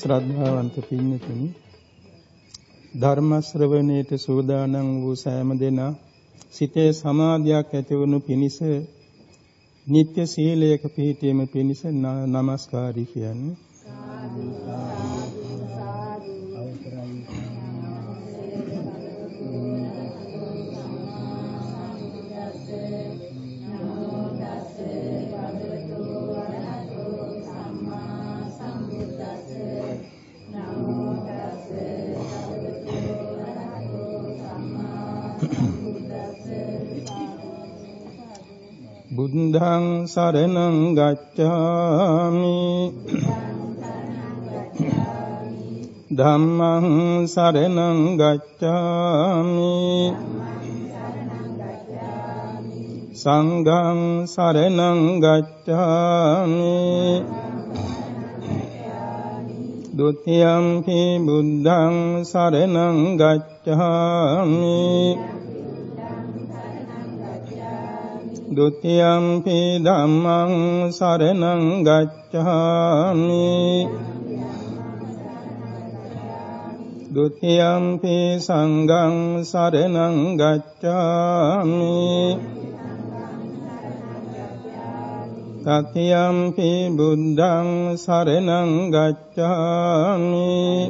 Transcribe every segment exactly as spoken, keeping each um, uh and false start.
ශ්‍රද්ධාවන්ත පින්තුනි, ධර්ම ශ්‍රවණයට සූදානම් වූ සෑම දෙනා සිතේ සමාධියක් ඇතිවනු පිණිස නිත්‍ය සීලයක පිහිටීම පිණිස නමස්කාරී කියන්නේ. බුද්ධං සරණං ගච්ඡාමි ධම්මං සරණං ගච්ඡාමි සංඝං සරණං ගච්ඡාමි ဒုတိယံ පි බුද්ධං සරණං ගච්ඡාමි द्वितीयंपि धम्मं शरणं गच्छामि द्वितीयंपि संघं शरणं गच्छामि तृतीयंपि बुद्धं शरणं गच्छामि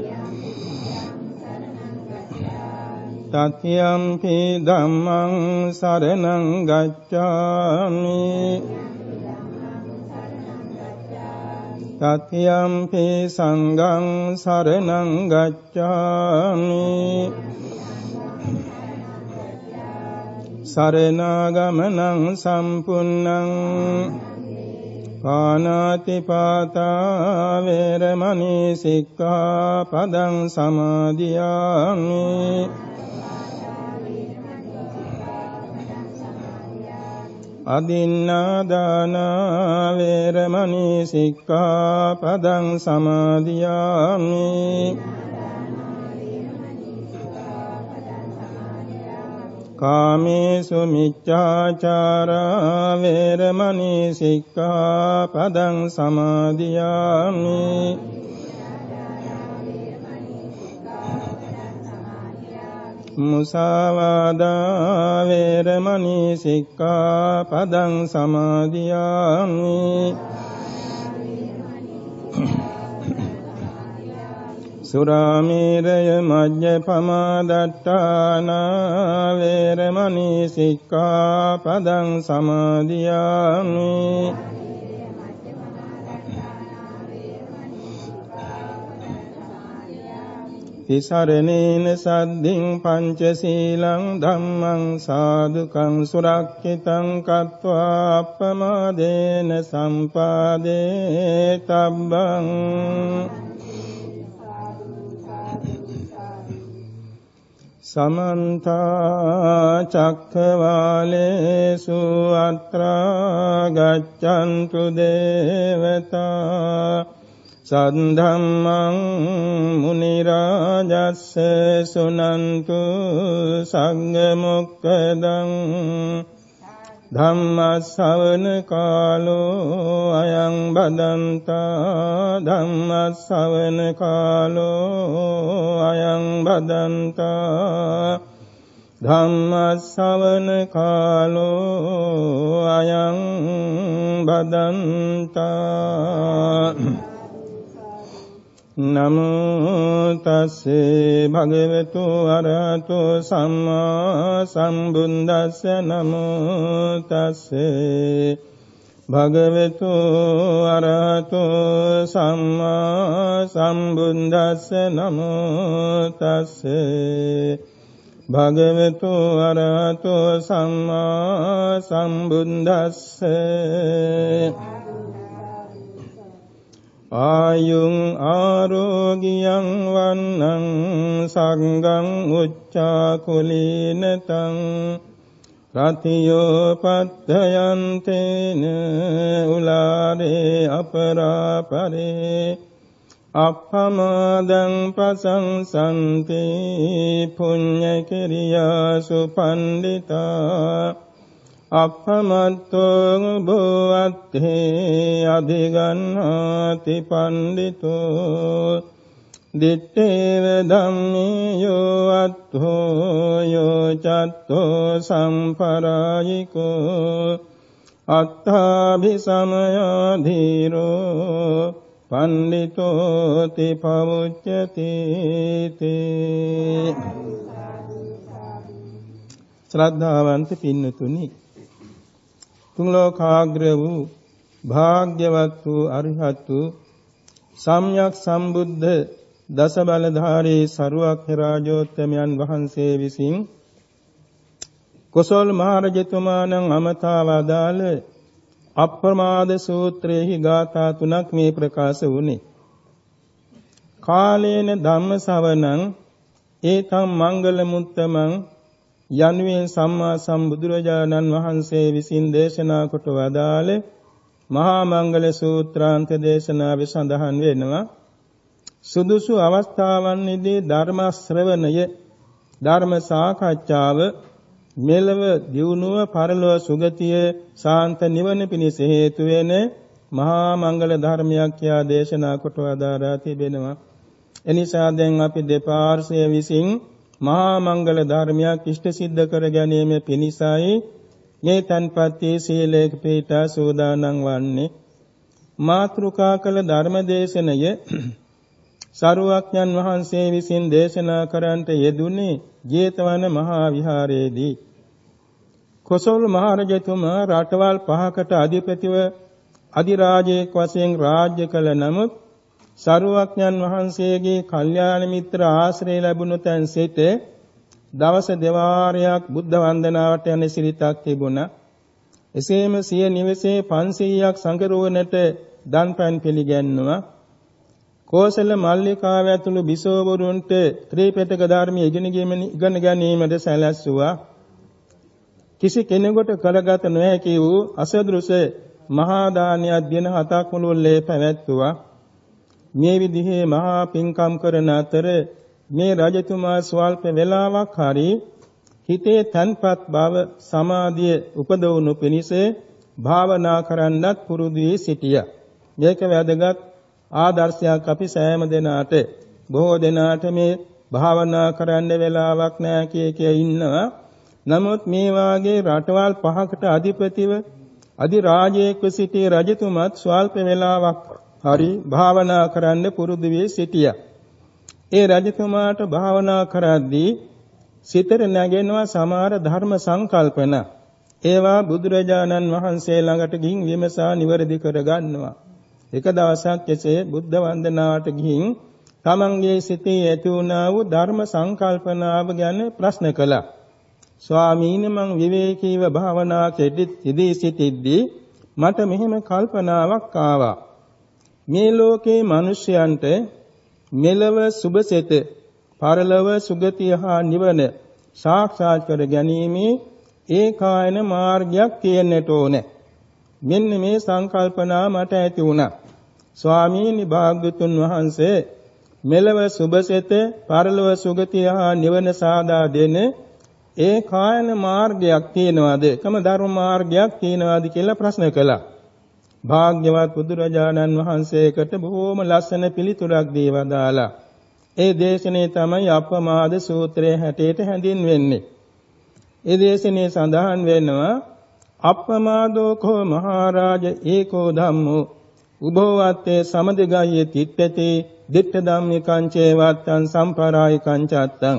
तृतीयंपि धम्मं शरणं गच्छामि तृतीयंपि संघं शरणं गच्छामि शरणागमनं सम्पूर्णं पाणातिपाता वेरमणि सिक्खापदं समादियामि අදින්නාදානා වේරමණී සික්ඛාපදං සමාදියාමි කාමේසු මිච්ඡාචාරා වේරමණී සික්ඛාපදං සමාදියාමි මුසාවාදා වේරමණී සික්ඛාපදං සමාදියාමි සුරාමේරය මජ්ජපමා දට්ඨානා වේරමණී සික්ඛාපදං සමාදියාමි තිසරණේන සද්ධින් පංචශීලං ධම්මං සාදුකං සුරක්ඛිතං කତ୍වා අප්පමාදේන සම්පාදේ තබ්බං සමන්ත චක්ඛවාලේසු අත්‍රා ගච්ඡන්තු දේවතා සද්ධම්මං මුනි රාජස්ස සුනන්තු සංඝ මොක්ඛදං ධම්ම ශ්‍රවණ කාලෝ අයං බදන්තා ධම්ම ශ්‍රවණ කාලෝ අයං බදන්තා ධම්ම ශ්‍රවණ කාලෝ අයං බදන්තා නමෝ තස්සේ භගවතු අරහතෝ සම්මා සම්බුද්දස්ස නමෝ තස්සේ භගවතු අරහතෝ සම්මා සම්බුද්දස්ස නමෝ තස්සේ භගවතු අරහතෝ සම්මා සම්බුද්දස්ස ආයුං ආරෝග්‍යං වන්නං සංඝං උච්චාකුලීනතං රතියෝ පත්තයන්තේන උලාරේ අපරාපරේ අප්පමාදං ප්‍රසංසන්ති පුඤ්ඤ කිරියාසු පණ්ඩිතා අප්පමත්තෝ භුවත්තේ අධිගන්හාති පණ්ඩිතෝ දිත්තේව ධම්මේ යෝ අත්ථෝ යෝ චත්තෝ සම්පරායිකෝ අත්ථාභි සමයාධීරෝ පණ්ඩිතෝති පවුච්චති තේ. ශ්‍රද්ධාවන්ත පින්නතුනි, තුන් ලෝකාග්‍ර වූ භාග්‍යවත් වූ අරිහත් වූ සම්්‍යක් සම්බුද්ධ දස බලධාරී සරුවක්ඛ රාජෝත්තමයන් වහන්සේ විසින් කොසල් මහ රජතුමාණන් අමතා වදාළ අප්‍රමාද සූත්‍රයේහි ගාථා තුනක් මේ ප්‍රකාශ වුණේ. කාලේන ධම්ම ශ්‍රවණං ඒතං මංගල මුත්තමං යනුවෙන් සම්මා සම්බුදුරජාණන් වහන්සේ විසින් දේශනා කොට වදාළ මහා මංගල සූත්‍රාන්ත දේශනාවේ සඳහන් වෙනවා. සුදුසු අවස්ථාවන්හිදී ධර්ම ශ්‍රවණය, ධර්ම සාකච්ඡාව මෙලව දියුණුව, පරලොව සුගතිය, ශාන්ත නිවන පිණිස හේතු වෙන මහා මංගල ධර්මයක් කියා දේශනා කොට වදාරා තිබෙනවා. එනිසා දැන් අපි දෙපාර්ශ්වය විසින් මහා මංගල ධර්මයක් ඉෂ්ට සිද්ධ කර ගැනීම පිණිසයි මේ තන්පත්ති සීලේක පිටා සෝදානම් වන්නේ. මාත්‍රුකා කළ ධර්ම දේශනය සරුවක්ඥන් වහන්සේ විසින් දේශනා කරන්නට යෙදුනේ ජේතවන මහා විහාරයේදී. කොසල් මහ රජතුමා රටවල් පහකට අධිපතිව අධිරාජයෙක් වශයෙන් රාජ්‍ය කළ නමුත් සරුවක්ඥන් වහන්සේගේ කල්යාණ මිත්‍ර ආශ්‍රය ලැබුණු තැන් සිට දවස දෙවාරයක් බුද්ධ වන්දනාවට යන සිරිතක් තිබුණා. එසේම සිය නිවසේ පන්සීයක් සංගරුවනට දන්පැන් පිළිගැන්නුවා. කෝසල මල්ලිකාව ඇතුළු බිසෝවරුන්ට ත්‍රිපිටක ධර්මයේ ඉගෙන ගැනීමට සැලැස්සුවා. කිසි කෙනෙකුට කරගත නොහැකි වූ අසදෘශ මහා දානයක් දින හතක් මුළුල්ලේ පැවැත්වුවා. මේ විදිහේ මහා පින්කම් කරන අතර මේ රජතුමා ස්වල්ප වේලාවක් හරි හිතේ තන්පත් බව සමාධිය උපදවනු පිණිස භාවනා කරන්නත් පුරුදු වී සිටියා. මේක වැදගත් ආදර්ශයක් අපි සෑම දෙනාට. බොහෝ දෙනාට මේ භාවනා කරන්න වෙලාවක් නැහැ කිය කිය ඉන්නවා. නමුත් මේ වාගේ රටවල් පහකට අධිපතිව අධිරාජයෙක්ව සිටි රජතුමත් ස්වල්ප වේලාවක් හරි භාවනා කරන්න පුරුදු වී සිටියා. ඒ රජතුමාට භාවනා කරද්දී සිතට නැගෙනවා සමහර ධර්ම සංකල්පන. ඒවා බුදුරජාණන් වහන්සේ ළඟට ගිහින් විමසා නිවැරදි කරගන්නවා. එක දවසක් එසේ බුද්ධ වන්දනාවට ගිහින් තමන්ගේ සිතේ ඇති වුණා වූ ධර්ම සංකල්පනාව ගැන ප්‍රශ්න කළා. ස්වාමීනි, මං විවේකීව භාවනා කෙරෙද්දී සිටිද්දී මට මෙහෙම කල්පනාවක් ආවා. මේ ලෝකේ මිනිසයන්ට මෙලව සුභසෙත, පරලොව සුගතිය හා නිවන සාක්ෂාත් කර ගැනීමේ ඒකායන මාර්ගයක් තියෙන්නට ඕනේ. මෙන්න මේ සංකල්පනා මට ඇති වුණා. ස්වාමීනි භාග්‍යතුන් වහන්සේ, මෙලව සුභසෙත, පරලොව සුගතිය හා නිවන සාදා දෙන ඒකායන මාර්ගයක් තියෙනවද? එකම ධර්ම මාර්ගයක් තියෙනවද කියලා ප්‍රශ්න කළා. භාග්‍යවත් බුදුරජාණන් වහන්සේකට බොහෝම ලස්සන පිළිතුරක් දී වදාලා. ඒ දේශනේ තමයි අප්‍රමාද සූත්‍රයේ හැටියට හැඳින්වෙන්නේ. ඒ දේශනේ සඳහන් වෙනවා අප්‍රමාදෝ කෝ මහරජ ඒකෝ ධම්මෝ උභවත්තේ සමදගායේ තිට්ඨති දිට්ඨ ධම්මිකං චේවත්තං සම්පරායිකං චත්තං.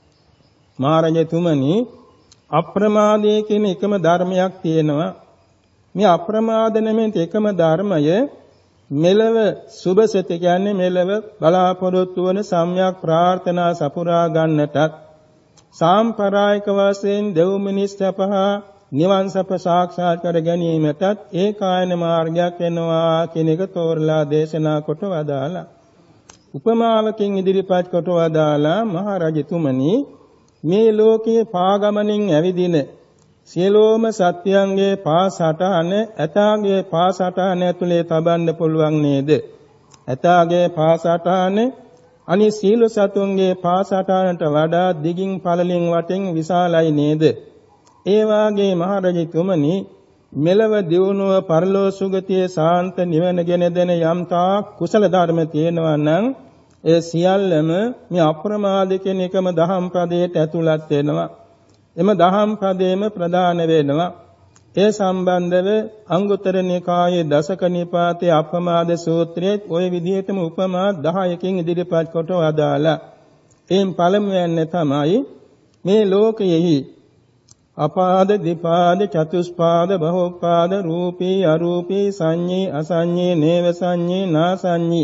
මහරජතුමනි, අප්‍රමාදයේ කියන එකම ධර්මයක් තියෙනවා. මේ අප්‍රමාද නෙමෙයි එකම ධර්මය මෙලව සුභසත කියන්නේ මෙලව බලාපොරොත්තු වන සම්‍යක් ප්‍රාර්ථනා සපුරා ගන්නටත්, සාම්ප්‍රායික වශයෙන් දෙව් මිනිස් සපහා නිවන් සප සාක්ෂාත් කර ගැනීමටත් ඒකායන මාර්ගයක් වෙනවා කියන එක තෝරලා දේශනා කොට වදාලා. උපමාවකින් ඉදිරිපත් කොට වදාලා මහරජතුමනි, මේ ලෝකයේ පාගමනින් ඇවිදින සියලෝම සත්‍යයන්ගේ පාසටහන ඇතාගේ පාසටහන ඇතුලේ තබන්න පුළුවන් නේද? ඇතාගේ පාසටහන අනිත් සීල සතුන්ගේ පාසටහනට වඩා දිගින් පළලින් වටින් විශාලයි නේද? ඒ වාගේ මහරජතුමනි, මෙලව දියුණුව, පරලෝ සුගතිය, සාන්ත නිවන ගෙන දෙන යම්තා කුසල ධර්ම තියෙනවා නම් ඒ සියල්ලම මේ අප්‍රමාද කියන එකම දහම් පදයට ඇතුළත් වෙනවා. එම දහම් පදයේම ප්‍රධාන වෙනවා. ඒ සම්බන්ධව අංගුත්තර නිකායේ දසක නිපාතේ අප්‍රමාද සූත්‍රයේ ওই විදිහටම උපමා දහයකින් ඉදිරිපත් කොට වදාලා. එයින් පළමුවන්නේ තමයි මේ ලෝකයෙහි අපාද දිපාද චතුස්පාද බහෝපාද රූපී අරූපී සංඤී අසංඤී නේව සංඤී නාසංඤී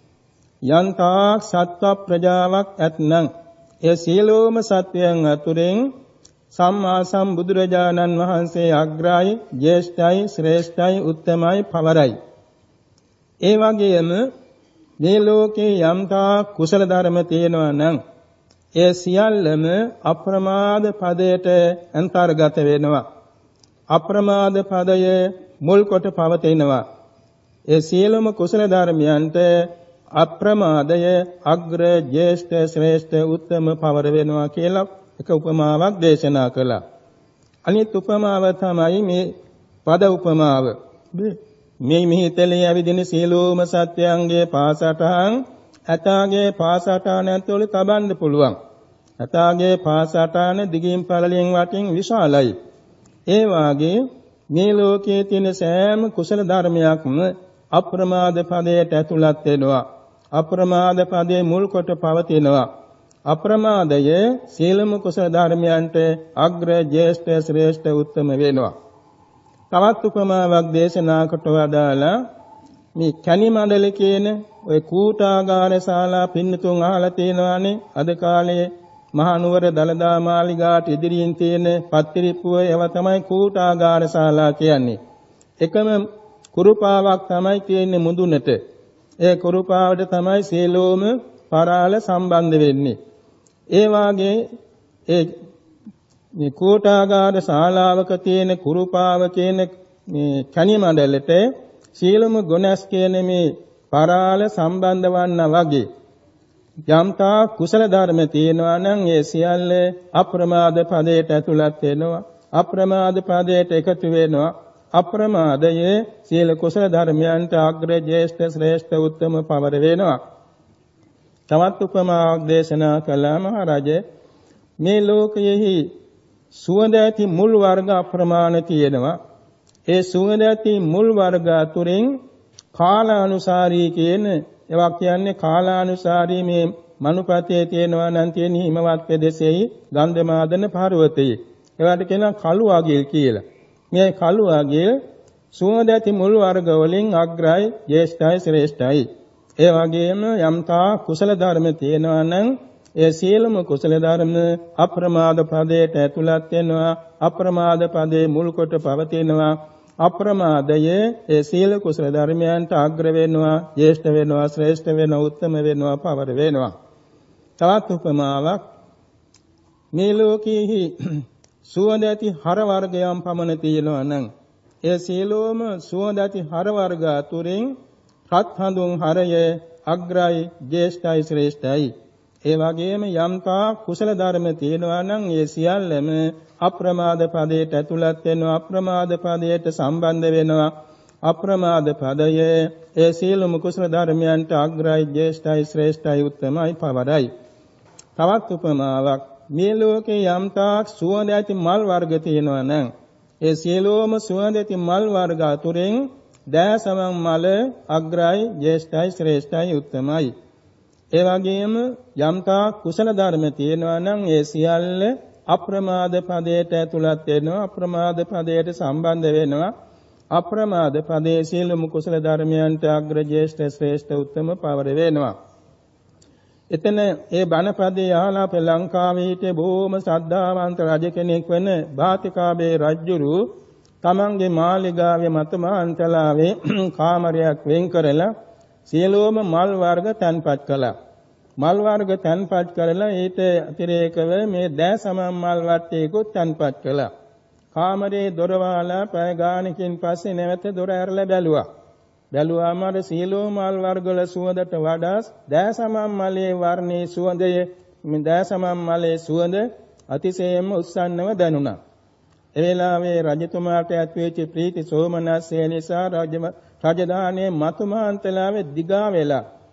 යන්තා සත්ව ප්‍රජාවක් ඇතනම් ඒ සියලුම සත්වයන් අතුරෙන් සම්මා සම්බුදුරජාණන් වහන්සේ අග්‍රයි, ජේෂ්ඨයි, ශ්‍රේෂ්ඨයි, උත්තමයි, පවරයි. ඒ වගේම මේ ලෝකේ යම්තා කුසල ධර්ම තියෙනවා නම් ඒ සියල්ලම අප්‍රමාද පදයට අන්තර්ගත වෙනවා. අප්‍රමාද පදය මුල් කොට පවතිනවා. ඒ සියලුම කුසල ධර්මයන්ට අප්‍රමාදය අග්‍ර, ජේෂ්ඨ, ශ්‍රේෂ්ඨ, උත්තම පවර වෙනවා කියලා එක උපමාවක් දේශනා කළා. අනිත් උපමාව තමයි මේ පද උපමාව. මේ මිහිතලේ ඇවිදින සියලුම සත්‍යයන්ගේ පාසටහන් ඇතාගේ පාසටහන ඇතුළේ තබන්න පුළුවන්. ඇතාගේ පාසටහන දිගින් පළලින් වටින් විශාලයි. ඒ වාගේ මේ ලෝකයේ තියෙන සෑම කුසල ධර්මයක්ම අප්‍රමාද පදයට ඇතුළත් වෙනවා. අප්‍රමාද පදයේ මුල් කොට පවතිනවා. අප්‍රමාදය සීලම කුසල ධර්මයන්ට අග්‍ර, ජේෂ්ඨ, ශ්‍රේෂ්ඨ, උත්තම වෙනවා. තවත් උපමාවක් දේශනා කොට වදාලා මේ කැණි මණ්ඩල කියන ඔය කූටාගාර ශාලා පින්නතුන් අහලා තියෙනවානේ. අද කාලේ මහා නුවර දලදා මාලිගාට ඉදිරියෙන් තියෙන පත්තිරිප්පුව ඒවා තමයි කූටාගාර ශාලා කියන්නේ. එකම කුරුපාවක් තමයි තියෙන්නේ මුදුනට. ඒ කුරුපාවට තමයි සීලෝම පරාල සම්බන්ධ වෙන්නේ. ඒ වාගේ ඒ මේ කෝටාගාර ශාලාවක තියෙන කුරුපාව කියන මේ කණි මණ්ඩලෙට සීලම ගුණස් කියන මේ පරාල සම්බන්ධ වන්නා වගේ යම්තා කුසල ධර්ම තියෙනවා නම් ඒ සියල්ල අප්‍රමාද පදයට ඇතුළත් වෙනවා. අප්‍රමාද පදයට එකතු වෙනවා. අප්‍රමාදයේ සීල කුසල ධර්මයන්ට අග්‍ර, ජේෂ්ඨ, ශ්‍රේෂ්ඨ, උත්තම පවර වෙනවා. තවත් උපමාවක් දේශනා කළා මහරජා. මේ ලෝකයෙහි සුවඳ ඇති මුල් වර්ග අප්‍රමාණ තියෙනවා. ඒ සුවඳ ඇති මුල් වර්ග අතුරින් කාලානුසාරී කියන ඒවා කියන්නේ කාලානුසාරී මේ මනුපතේ තියෙනවා නම් තියෙන හිමවත් ප්‍රදේශයේ ගන්ධමාදන පර්වතයේ ඒවට කියනවා කළු අගිල් කියලා. මේ කළු අගිල් සුවඳ ඇති මුල් වර්ග වලින් අග්‍රයි, ජේෂ්ඨයි, ශ්‍රේෂ්ඨයි. ඒ වගේම යම්තා කුසල ධර්ම තියෙනවා නම් ඒ සියලුම කුසල ධර්ම අප්‍රමාද පදයට ඇතුළත් වෙනවා. අප්‍රමාද පදයේ මුල් කොට පවතිනවා. අප්‍රමාදයේ ඒ සීල කුසල ධර්මයන්ට අග්‍ර වෙනවා, ජේෂ්ඨ වෙනවා, ශ්‍රේෂ්ඨ වෙනවා, උත්තම වෙනවා, පවර වෙනවා. තවත් උපමාවක් මේ ලෝකයේහි සුවඳ ඇති හර වර්ගයන් පමණ තියෙනවා නම් ඒ සියලුම සුවඳ ඇති හර වර්ග අතුරින් රත් හඳුන් හරය අග්‍රයි, ජේෂ්ඨයි, ශ්‍රේෂ්ඨයි. ඒ වගේම යම්තා කුසල ධර්ම තියෙනවා නම් ඒ සියල්ලම අප්‍රමාද පදයට ඇතුළත් වෙනවා. අප්‍රමාද පදයට සම්බන්ධ වෙනවා. අප්‍රමාද පදයේ ඒ සියලුම කුසල ධර්මයන්ට අග්‍රයි, ජේෂ්ඨයි, ශ්‍රේෂ්ඨයි, උත්තමයි, පවරයි. තවත් උපමාවක් මේ ලෝකේ යම්තා සුවඳ ඇති මල් වර්ග තියෙනවා නම් ඒ සියලුම සුවඳ ඇති මල් වර්ග අතුරින් දෑසමන් මල අග්‍රයි, ජේෂ්ඨයි, ශ්‍රේෂ්ඨයි, උත්තමයි. ඒ වගේම යම්තා කුසල ධර්ම තියෙනවා නම් ඒ සියල්ල අප්‍රමාද පදයට ඇතුළත් වෙනවා. අප්‍රමාද පදයට සම්බන්ධ වෙනවා. අප්‍රමාද පදයේ සියලුම කුසල ධර්මයන්ට අග්‍ර, ජේෂ්ඨ, ශ්‍රේෂ්ඨ, උත්තම, පවර වෙනවා. එතන ඒ බණ පදේ අහලා අපේ ලංකාවේ හිටිය බොහොම ශ්‍රද්ධාවන්ත රජ කෙනෙක් වෙන භාතිකාබේ රජුරු තමන්ගේ මාලිගාවේ මතමාන්තලාවේ කාමරයක් වෙන් කරලා සියලුම මල් වර්ග තැන්පත් කළා. මල් වර්ග තැන්පත් කරලා ඊට අතිරේකව මේ දෑසමන් මල් වට්ටියකුත් තැන්පත් කළා. කාමරේ දොර වහලා පැය ගානකින් පස්සේ නැවත දොර ඇරලා බැලුවා. බැලුවාම අර සියලුම මල් වර්ග වල සුවඳට වඩා දෑසමන් මලේ වර්ණයේ සුවඳය මේ දෑසමන් මලේ සුවඳ අතිශයින්ම උස්සන්නව දැනුණා. ඒ වෙලාවේ රජතුමාට ඇතිවෙච්ච ප්‍රීති සෝමනස්ය නිසා රජ රජධානයේ මතුමහන්තලාවේ දිගා වෙලා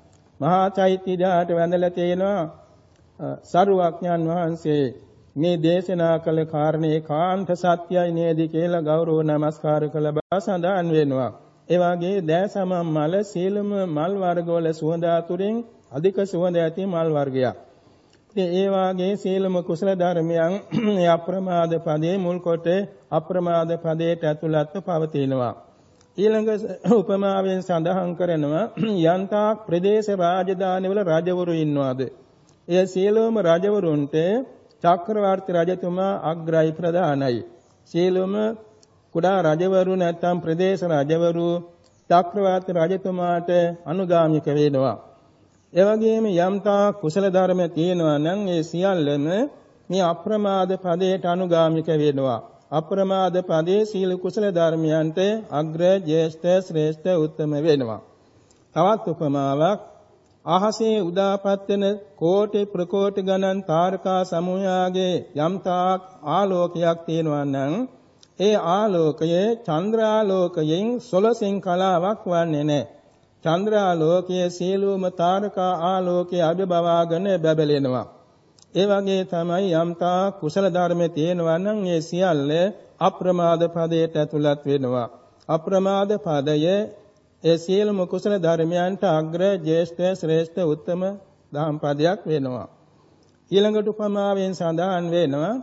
මහා චෛත්‍යයට වැඳලා තියෙනවා සරුවඥන් වහන්සේ මේ දේශනා කළ කාරණේ කාන්ත සත්‍යයි නේද කියලා ගෞරව නමස්කාර කළ බව සඳහන් වෙනවා. ඒ වගේ දෑසමම් මල සීලම මල් වර්ගවල සුවඳ අතුරින් අධික සුවඳ ඇති මල් වර්ගයක්. ඉතින් ඒ වාගේ සීලම කුසල ධර්මයන් මේ අප්‍රමාද පදයේ මුල් කොට අප්‍රමාද පදයට ඇතුළත්ව පවතිනවා. ඊළඟ උපමාවෙන් සඳහන් කරනවා යන්තා ප්‍රදේශ රාජධානිවල රජවරු ඉන්නවාද? ඒ සීලම රජවරුන්ට චක්‍රවර්ති රජතුමා අග්‍රයි ප්‍රධානයි. සීලම කුඩා රජවරු නැත්නම් ප්‍රදේශ රජවරු චක්‍රවර්ති රජතුමාට අනුගාමික වෙනවා. ඒ වගේම යම්තා කුසල ධර්ම තියෙනවා නම් ඒ සියල්ලම මේ අප්‍රමාද පදයට අනුගාමික වෙනවා. අප්‍රමාද පදයේ සීල කුසල ධර්මයන්ට අග්‍ර, ජේෂ්ඨ, ශ්‍රේෂ්ඨ, උත්තම වෙනවා. තවත් උපමාවක් අහසේ උදාපත් වෙන කෝටි ප්‍රකෝටි ගණන් තාරකා සමූහයාගේ යම්තාක් ආලෝකයක් තියෙනවා නම් ඒ ආලෝකයේ චන්ද්‍රාලෝකයෙන් සොළසින් කලාවක් වන්නේ නැහැ. චන්ද්‍රාලෝකයේ සීලෝම තාරකා ආලෝකයේ අභිභවාගෙන බබලෙනවා. ඒ වගේ තමයි යම්තා කුසල ධර්ම තියෙනවා නම් ඒ සියල්ල අප්‍රමාද පදයට ඇතුළත් වෙනවා. අප්‍රමාද පදයේ ඒ සියලුම කුසල ධර්මයන්ට අග්‍ර, ජේෂ්ඨ, ශ්‍රේෂ්ඨ, උත්තම දහම් පදයක් වෙනවා. ඊළඟට උපමාවෙන් සඳහන් වෙනවා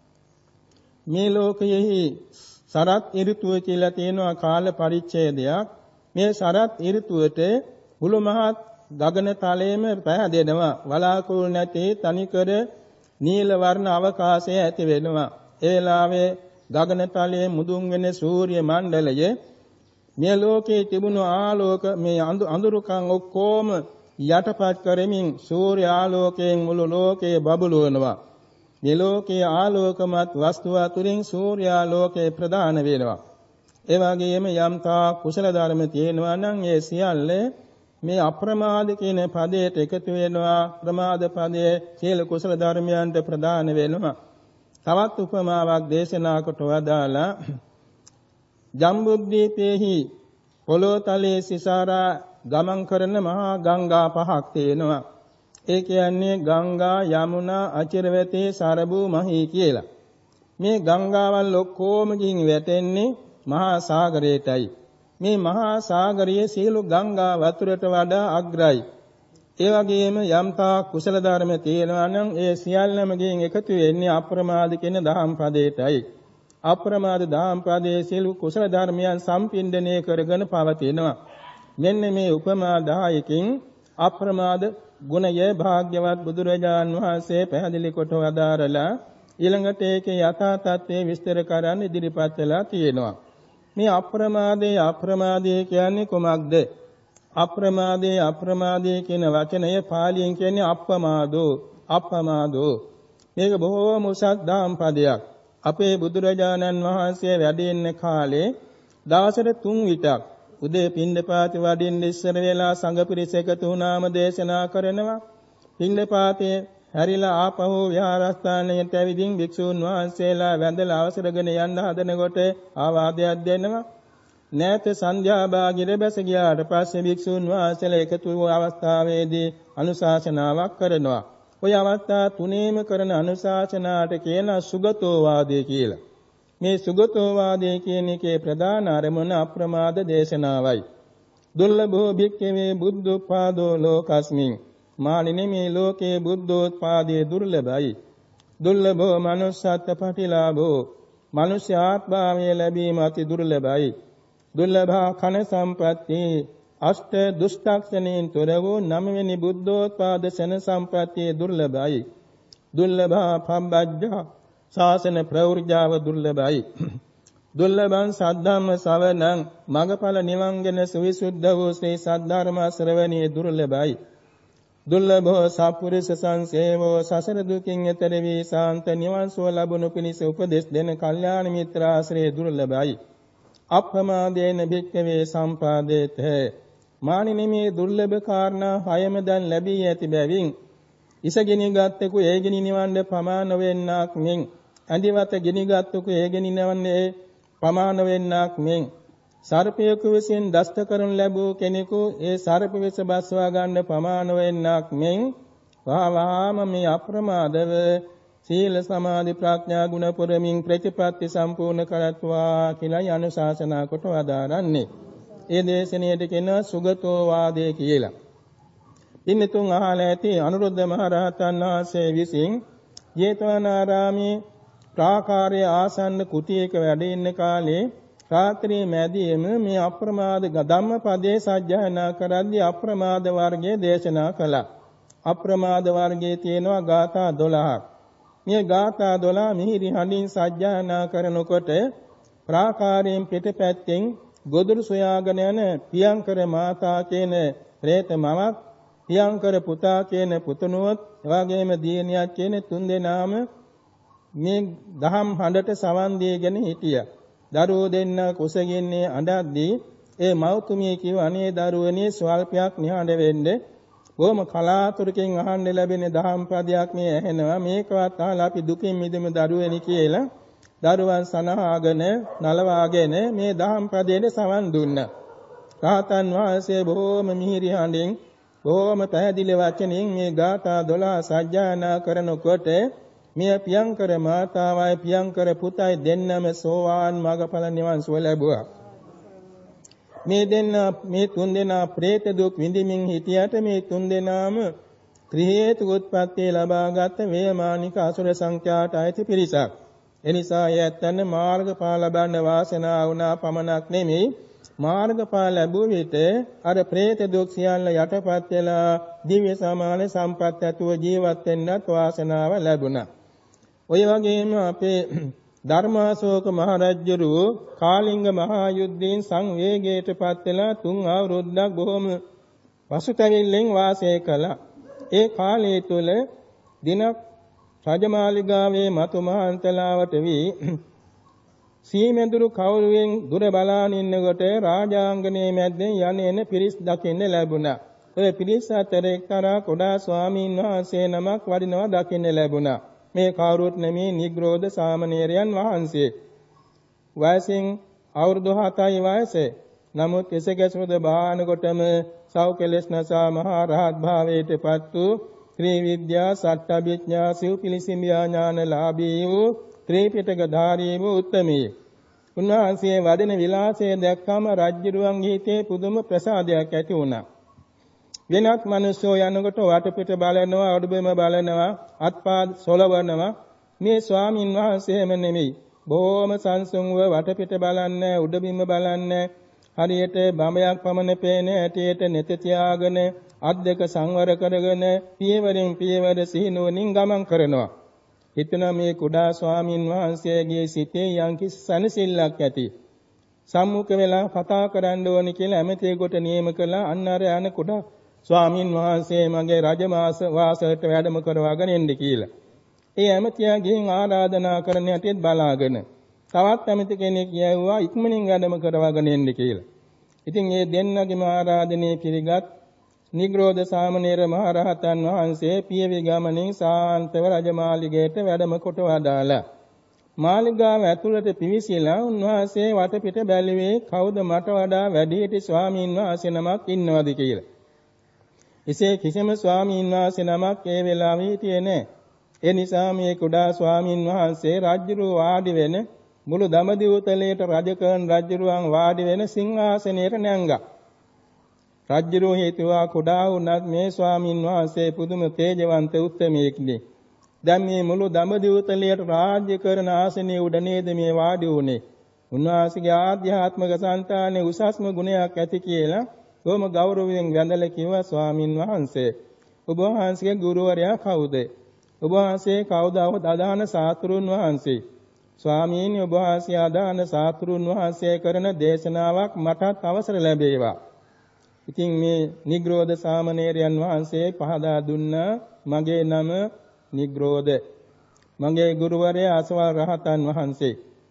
මේ ලෝකයෙහි සරත් ඍතුව කියලා තියෙනවා කාල පරිච්ඡේදයක්. මේ සරත් ඍතුවට මුළු මහත් ගගන තලයේම පැහැදෙනවා. වලාකුළු නැති තනිකර නිල වර්ණ අවකාශය ඇති වෙනවා. ඒ වෙලාවේ ගගන තලයේ මුදුන් වෙන සූර්ය මණ්ඩලයේ මේ ලෝකයේ තිබුණු ආලෝක මේ අඳුරුකම් ඔක්කොම යටපත් කරමින් සූර්ය ආලෝකයෙන් මුළු ලෝකයේ බබළුවනවා. මේ ලෝකයේ ආලෝකමත් වස්තු අතුරින් සූර්ය ආලෝකයේ ප්‍රදාන වෙනවා. ඒ වගේම යම්තා කුසල ධර්ම තියෙනවා නම් ඒ සියල්ල මේ අප්‍රමාද කියන පදයට එකතු වෙනවා. ප්‍රමාද පදයේ සීල කුසල ධර්මයන්ට ප්‍රදාන වෙනවා. තවත් උපමාවක් දේශනා කොට වදාලා ජම්බුද්දීපේහි පොළොතලයේ සිසාරා ගමන් කරන මහා ගංගා පහක් තියෙනවා. ඒ කියන්නේ ගංගා, යමුනා, අචිරවතී, සරබු, මහී කියලා. මේ ගංගාවල් ඔක්කොම ගින් වැටෙන්නේ මහා සාගරයටයි. මේ මහා සාගරයේ සියලු ගංගා වතුරට වඩා අග්‍රයි. ඒ වගේම යම්තා කුසල ධර්ම තියෙනවා නම් ඒ සියල්ලම ගින් එකතු වෙන්නේ අප්‍රමාද කියන දහම් පදයටයි. අප්‍රමාද දහම් පදයේ සියලු කුසල ධර්මයන් සම්පින්දණය කරගෙන පවතිනවා. මෙන්න මේ උපමා දහයකින් අප්‍රමාද ගුණයේ භාග්‍යවත් බුදුරජාන් වහන්සේ පැහැදිලි කොට වදාරලා ඊළඟට ඒකේ යථා තත්ත්වය විස්තර කරන්න ඉදිරිපත් වෙලා තියෙනවා. මේ අප්‍රමාදයේ අප්‍රමාදයේ කියන්නේ කොමක්ද? අප්‍රමාදයේ අප්‍රමාදයේ කියන වචනය පාලියෙන් කියන්නේ අප්පමාදෝ, අප්පමාදෝ. මේක බොහෝම උසස් දහම් පදයක්. අපේ බුදුරජාණන් වහන්සේ වැඩ ඉන්න කාලේ දවසට තුන් විටක් උදේ පින්දපාතේ වඩින්න ඉස්සර වෙලා සංඝ පිරිස එකතු වුණාම දේශනා කරනවා. පින්දපාතේ හැරිලා ආපහු විහාරස්ථානයට ඇවිදින් භික්ෂූන් වහන්සේලා වැඳලා අවසරගෙන යන්න හදනකොට ආවාදයක් දෙනවා. නැත සංධ්‍යා භාගිර බැස ගියාට පස්සේ භික්ෂූන් වහන්සේලා එකතු වූ අවස්ථාවේදී අනුශාසනාවක් කරනවා. ඔය අවස්ථා තුනේම කරන අනුශාසනාවට කියන සුගතෝ වාදය කියලා. මේ සුගතෝ වාදය කියන එකේ ප්‍රධාන අරමුණ අප්‍රමාද දේශනාවයි. දුර්ලභෝ භික්ඛවේ බුද්ධෝත්පාදෝ ලෝකස්මින්. මානිනේ මේ ලෝකේ බුද්ධෝත්පාදයේ දුර්ලභයි. දුර්ලභෝ manussත්ත්ව පටිලාභෝ. මනුෂ්‍ය ආත්මාවේ ලැබීම අති දුර්ලභයි. දුර්ලභා කන සම්පatti අෂ්ට දුෂ්ටක්ෂණයෙන් තොර වූ නවවෙනි බුද්ධෝත්පාද සෙන සම්ප්‍රත්‍යයේ දුර්ලභයි. දුර්ලභා පබ්බජ්ජා ශාසන ප්‍රවෘජාව දුර්ලභයි. දුර්ලභං සද්ධම්ම ශ්‍රවණං මග්ගඵල නිවන්ගෙන සවිසුද්ධ වූ ශ්‍රී සද්ධර්ම ශ්‍රවණියේ දුර්ලභයි. දුර්ලභෝ සප්පුරිස සංසේවෝ සසර දුකින් එතර වී සාන්ත නිවන් සුව ලැබුණු පිණිස උපදෙස් දෙන කල්යාණ මිත්‍රාශ්‍රය දුර්ලභයි. අප්‍රමාදේන භික්ඛවේ සම්පාදේත. මානිනේ මේ දුර්ලභ කාරණා හයම දැන් ලැබී ඇති බැවින් ඉසගිනි ගත්තෙකු ඒ ගිනි නිවන්න ප්‍රමාණ වෙන්නක් මෙන් ඇඳිවත ගිනි ගත්තෙකු ඒ ගිනි නිවන්නේ ප්‍රමාණ වෙන්නක් මෙන් සර්පයෙකු විසින් දෂ්ට කරනු ලැබූ කෙනෙකු ඒ සර්ප විස බස්වා ගන්න ප්‍රමාණ වෙන්නක් මෙන් වහවහාම මේ අප්‍රමාදව සීල සමාධි ප්‍රඥා ගුණ පුරමින් ප්‍රතිපත්ති සම්පූර්ණ කරත්වා කියලා අනුශාසනා කොට වදාරන්නේ. ඒ දේශනාවට කියන සුගතෝ වාදේ කියලා. ඉන්නතුන් අහලා ඇති අනුරුද්ධ මහ රහතන් වහන්සේ විසින් ජේතවනාරාමේ ප්‍රාකාරයේ ආසන්න කුටියක වැඩ ඉන්න කාලේ රාත්‍රී මැදියේම මේ අප්‍රමාද ධම්මපදයේ සජ්ජායනා කරද්දී අප්‍රමාද වර්ගයේ දේශනා කළා. අප්‍රමාද වර්ගයේ තියෙනවා ගාථා දොළහක්. මේ ගාථා දොළහ මිහිරි හඬින් සජ්ජායනා කරනකොට ප්‍රාකාරයෙන් පිටපැත්තෙන් ගොදුරු සොයාගෙන යන පියංකර මාතා කියන പ്രേත මවක්, පියංකර පුතා කියන පුතුණුවත්, එවාගෙම දියණියක් කියන තුන්දෙනාම මේ දහම් හඬට සවන් දීගෙන හිටියා. දරුවෝ දෙන්න කුසගින්නේ අඬද්දී ඒ මව්තුමිය කිව්ව අනේ දරුවනේ ස්වල්පයක් නිහඬ වෙන්න. බොහොම කලාතුරකින් අහන්න ලැබෙන දහම් පදයක් මේ ඇහෙනවා. මේකවත් අහලා අපි දුකින් මිදෙමු දරුවනි කියලා දරුවන් සනහාගෙන නලවාගෙන මේ දහම් පදයේ සවන් දුන්නා. රහතන් වහන්සේ බොහොම මිහිරි හඬින් බොහොම පැහැදිලි වචනින් මේ ගාථා දොළහ සජ්ජායනා කරනකොට මේ පියංකර මාතාවයි පියංකර පුතයි දෙන්නම සෝවාන් මගඵල නිවන් සුව ලැබුවා. මේ දෙන්න මේ තුන් දෙනා പ്രേත දුක් විඳින්මින් හිටියට මේ තුන් දෙනාම ත්‍රි හේතු උත්පත්තිය ලබාගත් වේමානික අසුර සංඛ්‍යාට අයිති පිරිසක්. එනිසා යැත්තන් මාර්ගඵල ලබන්න වාසනාව වුණා පමණක් නෙමෙයි, මාර්ගඵල ලැබුව විට අර പ്രേත දුක් සියල්ල යටපත් වෙලා දිව්‍ය සමාන සම්පත් ඇතුව ජීවත් වෙන්නත් වාසනාව ලැබුණා. ඔය වගේම අපේ ධර්මාශෝක මහ රජුරු කාලිංග මහා යුද්ධයෙන් සංවේගයටපත් වෙලා තුන් අවුරුද්දක් බොහොම පසුතැවිල්ලෙන් වාසය කළා. ඒ කාලය තුල දිනක් රජමාලිගාවේ මතු මහන්තලාවට වී සීමෙඳුරු කවුරුවෙන් දුර බලාගෙන ඉන්නකොට රාජාංගනයේ මැද්දෙන් යන්නේන පිරිස් දකින්න ලැබුණා. ඔය පිරිස් අතර එක්තරා කොඩා ස්වාමීන් වහන්සේ නමක් වඩිනවා දකින්න ලැබුණා. මේ කවුරුත් නෙමේ නිග්‍රෝධ සාමණේරයන් වහන්සේ. වයසින් අවුරුදු හතයි වයසේ. නමුත් එසේකසුද බාහනකොටම සෞඛලස් නසා මහා රහත් භාවයට පත් වූ ත්‍රි විද්‍යා සට්ඨවිඥා සිව්පිලිසිමියා ඥානලාභී වූ ත්‍රිපිටක ධාරී වූ උත්තමී. උන්වහන්සේ වඩන විලාසය දැක්කම රජුරුවන්ගේ හිතේ පුදුම ප්‍රසාදයක් ඇති වුණා. වෙනත් මිනිස්සු යනකොට වටපිට බලනවා, අඩුබෙම බලනවා, අත්පා සොලවනවා. මේ ස්වාමින් වහන්සේම නෙමෙයි. බොහොම සංසුන්ව වටපිට බලන්නේ, උඩබිම බලන්නේ, හරියට බඹයක් පමණ පේන ඇටියට net තියාගෙන අත් දෙක සංවර කරගෙන පියවරෙන් පියවර සිහිනුවණින් ගමන් කරනවා. හිතන මේ කුඩා ස්වාමින් වහන්සේගේ සිතේ යම්කිසි සනසිල්ලක් ඇති. සම්මුඛ වෙලා කතා කරන්න ඕනි කියලා ඇමතියෙකුට නියම කළා. අන්න අර යන කුඩා ස්වාමින් වහන්සේ මගේ රජමාස වාසයට වැඩම කරවාගෙන එන්න කියලා. ඒ ඇමතියා ගිහින් ආරාධනා කරන හැටිත් බලාගෙන තවත් ඇමති කෙනෙක් යවුවා ඉක්මනින් වැඩම කරවාගෙන එන්න කියලා. ඉතින් මේ දෙන්නගේම ආරාධනයේ පිළිගත් නිග්‍රෝධ සාමණේර මහ රහතන් වහන්සේ පියවි ගමනින් සාන්තව රජමාලිගයට වැඩම කොට වදාලා. මාලිගාව ඇතුළට පිවිසිලා උන්වහන්සේ වටපිට බැලුවේ කවුද මට වඩා වැඩිහිටි ස්වාමීන් වහන්සේ නමක් ඉන්නවද කියලා. එසේ කිසිම ස්වාමීන් වහන්සේ නමක් ඒ වෙලාවේ හිටියේ නැහැ. ඒ නිසා මේ කුඩා ස්වාමීන් වහන්සේ රජුරු වාඩි වෙන මුළු දඹදිව තලයට රජකන් රජුරුවන් වාඩි වෙන සිංහාසනයට නැංගා. රජුරු හේතුවා කුඩා වුණත් මේ ස්වාමීන් වහන්සේ පුදුම තේජවන්ත උත්තමයෙක්නේ. දැන් මේ මුළු දඹදිව තලයට රාජ්‍ය කරන ආසනයේ උඩ නේද මේ වාඩි වුනේ. උන්වහන්සේගේ ආධ්‍යාත්මික සංතානයේ උසස්ම ගුණයක් ඇති කියලා කොහොම ගෞරවයෙන් වැඳලා කිව්වා ස්වාමින් වහන්සේ. ඔබ වහන්සේගේ ගුරුවරයා කවුද? ඔබ වහන්සේ කවුද? අදාන සාතුරුන් වහන්සේ. ස්වාමීනි ඔබ වහන්සේ අදාන සාතුරුන් වහන්සේ කරන දේශනාවක් මටත් අවසර ලැබේවා. ඉතින් මේ නිග්‍රෝධ සාමණේරයන් වහන්සේ පහදා දුන්නා මගේ නම නිග්‍රෝධ. මගේ ගුරුවරයා අසවල් රහතන් වහන්සේ.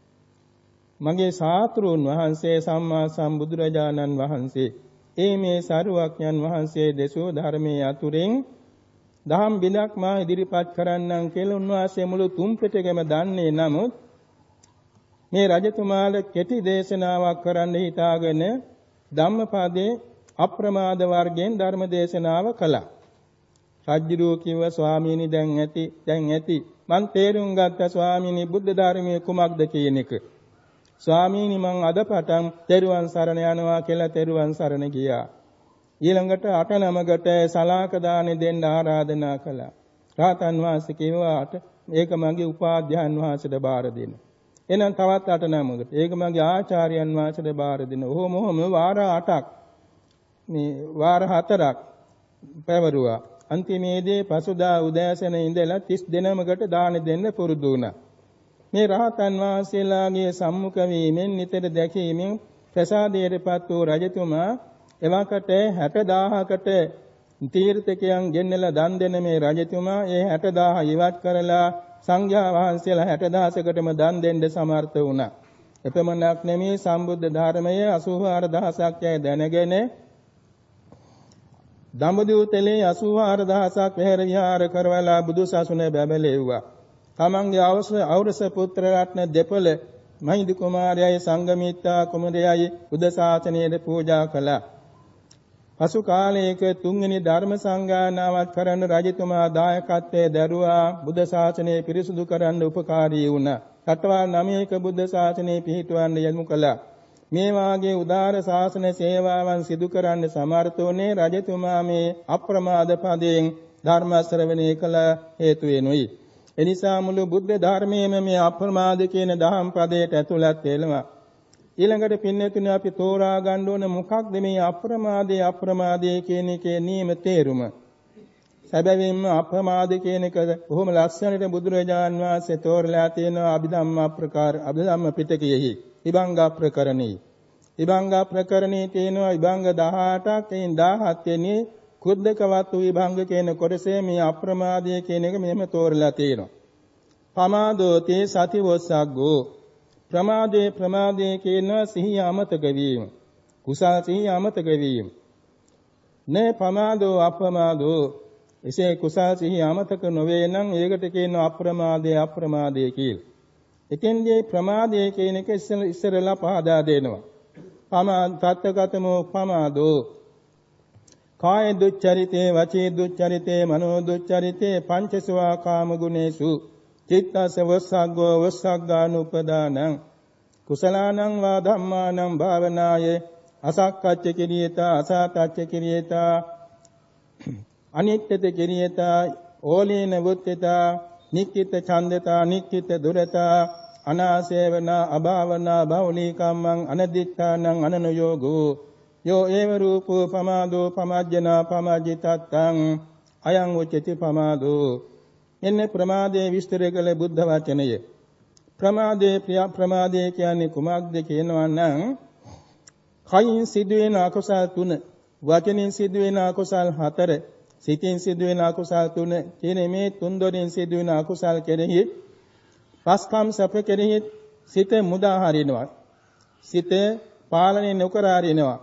මගේ සාතුරුන් වහන්සේ සම්මා සම්බුදුරජාණන් වහන්සේ. ඒ මේ සරුවක්ඥන් වහන්සේ දේශෝ ධර්මයේ අතුරෙන් දහම් බිඳක් මා ඉදිරිපත් කරන්නම් කියලා උන්වහන්සේ මුළු තුන් පිටකම දන්නේ. නමුත් මේ රජතුමාල කෙටි දේශනාවක් කරන්න හිතාගෙන ධම්මපදයේ අප්‍රමාද වර්ගයෙන් ධර්ම දේශනාව කළා. රජ්ජුරුව කිව්ව ස්වාමීනි දැන් ඇති දැන් ඇති මං තේරුම් ගත්ත ස්වාමීනි බුද්ධ ධර්මයේ කුමක්ද කියන එක. ස්වාමීනි මං අද පටන් තෙරුවන් සරණ යනවා කියලා තෙරුවන් සරණ ගියා. ඊළඟට අට නමකට සලාක දානෙ දෙන්න ආරාධනා කළා. රාතන් වහන්සේ කිව්වා ඒක මගේ උපාධ්‍යයන් වහන්සේට බාර දෙන්න. එහෙනම් තවත් අට නමකට ඒක මගේ ආචාර්යයන් වහන්සේට බාර දෙන්න. ඔහොම ඔහොම වාර අටක් මේ වාර හතරක් පැවරුවා. අන්තිමේදී පසුදා උදෑසන ඉඳලා තිස් දිනමකට දාන දෙන්න පුරුදු වුණා. මේ රහතන් වහන්සේලාගේ සම්මුඛ වීමෙන් නිතර දැකීමෙන් ප්‍රසාදයටපත් වූ රජතුමා එවකට හැටදාහකට තීර්ථකයන් ගෙන්නලා දන් දෙන මේ රජතුමා ඒ හැටදාහ ඉවත් කරලා සංඝයා වහන්සේලා හැටදාහකටම දන් දෙන්න සමර්ථ වුණා. එපමණක් නෙමේ සම්බුද්ධ ධර්මයේ අසූහාර දහසක් යයි දැනගෙන දඹදිව තලේ අසූහාර දහසක් වෙහෙර විහාර කරවලා බුදුසසුන බැබලෙව්වා. තමන්ගේ අවශ්‍ය පුත්‍ර රත්න දෙපළ මහින්ද කුමාරයයි සංඝමිත්තා කුමරයයි බුද්ධ ශාසනයේ පූජා කළා. පසු කාලයක තුන්වෙනි ධර්ම සංගායනාවක් කරන රජතුමා දායකත්වයේ දරුවා බුද්ධ ශාසනය පිරිසුදු කරන්න උපකාරී වුණා. රටවල් නවයක බුද්ධ ශාසනය පිහිටවන්න යොමු කළා. මේ වාගේ උදාර ශාසන සේවාවන් සිදු කරන්න සමර්ථ වුණේ රජතුමා මේ අප්‍රමාද පදයෙන් ධර්ම ශ්‍රවණය කළ හේතු වෙනුයි. එනිසා මුළු බුද්ධ ධර්මයේම මේ අප්‍රමාද කියන දහම් පදයට ඇතුළත් වෙනවා. ඊළඟට පින්නතුනේ අපි තෝරා ගන්න ඕන මොකක්ද මේ අප්‍රමාදයේ අප්‍රමාදයේ කියන එකේ නියම තේරුම. සැබවින්ම අප්‍රමාද කියන එක බොහොම ලස්සනට බුදුරජාන් වහන්සේ තෝරලා තියෙනවා අභිධම්ම ප්‍රකාර අභිධම්ම පිටකයෙහි. විභංග ප්‍රකරණේ. විභංග ප්‍රකරණේ තියෙනවා විභංග දහඅටක් එයින් දහහත් වෙනි කුද්දකවත් විභංග කියන කොටසේ මේ අප්‍රමාදයේ කියන එක මෙහෙම තෝරලා තියෙනවා. පමාදෝතේ සතිවොස්සග්ගෝ ප්‍රමාදේ ප්‍රමාදේ කියන සිහිය අමතක වීම. කුසල් සිහිය අමතක වීම. නේ පමාදෝ අප්‍රමාදෝ එසේ කුසල් සිහිය අමතක නොවේ නම් ඒකට කියනවා අප්‍රමාදේ අප්‍රමාදේ කියලා. එතෙන්දී ප්‍රමාදයේ කියන එක ඉස්සරලා පහදා දෙනවා. පමා තත්ත්වගතමෝ පමාදෝ කාය දුච්චරිතේ වචී දුච්චරිතේ මනෝ දුච්චරිතේ පංචසවා කාම ගුණේසු චිත්තස වස්සග්ගෝ වස්සග්ගානුපදානං කුසලානං වා ධම්මානං භාවනාය අසක්කච්ච කිරියතා අසාතච්ච කිරියතා අනිත්‍යත කිරියතා ඕලීන වුත්තතා නික්කිත ඡන්දතා නික්කිත දුරතා අනාසේවනා අභාවනා බෞලී කම්මං අනදිත්තානං අනනයෝගෝ යෝ ඒව රූපෝ පමාදෝ පමජ්ජනා පමජිතත්තං අයං උච්චති පමාදෝ. එන්න ප්‍රමාදයේ විස්තර කළ බුද්ධ වචනය. ප්‍රමාදයේ ප්‍රිය ප්‍රමාදයේ කියන්නේ කුමක්ද කියනවා නම් කයින් සිදුවෙන අකුසල් තුන, වචනින් සිදුවෙන අකුසල් හතර, සිතින් සිදුවෙන අකුසල් තුන කියන මේ තුන් දොරින් සිදුවෙන අකුසල් කෙරෙහි පස්කම් සැප කෙරෙහි සිත මුදා හරිනවා. සිත පාලනය නොකර හරිනවා.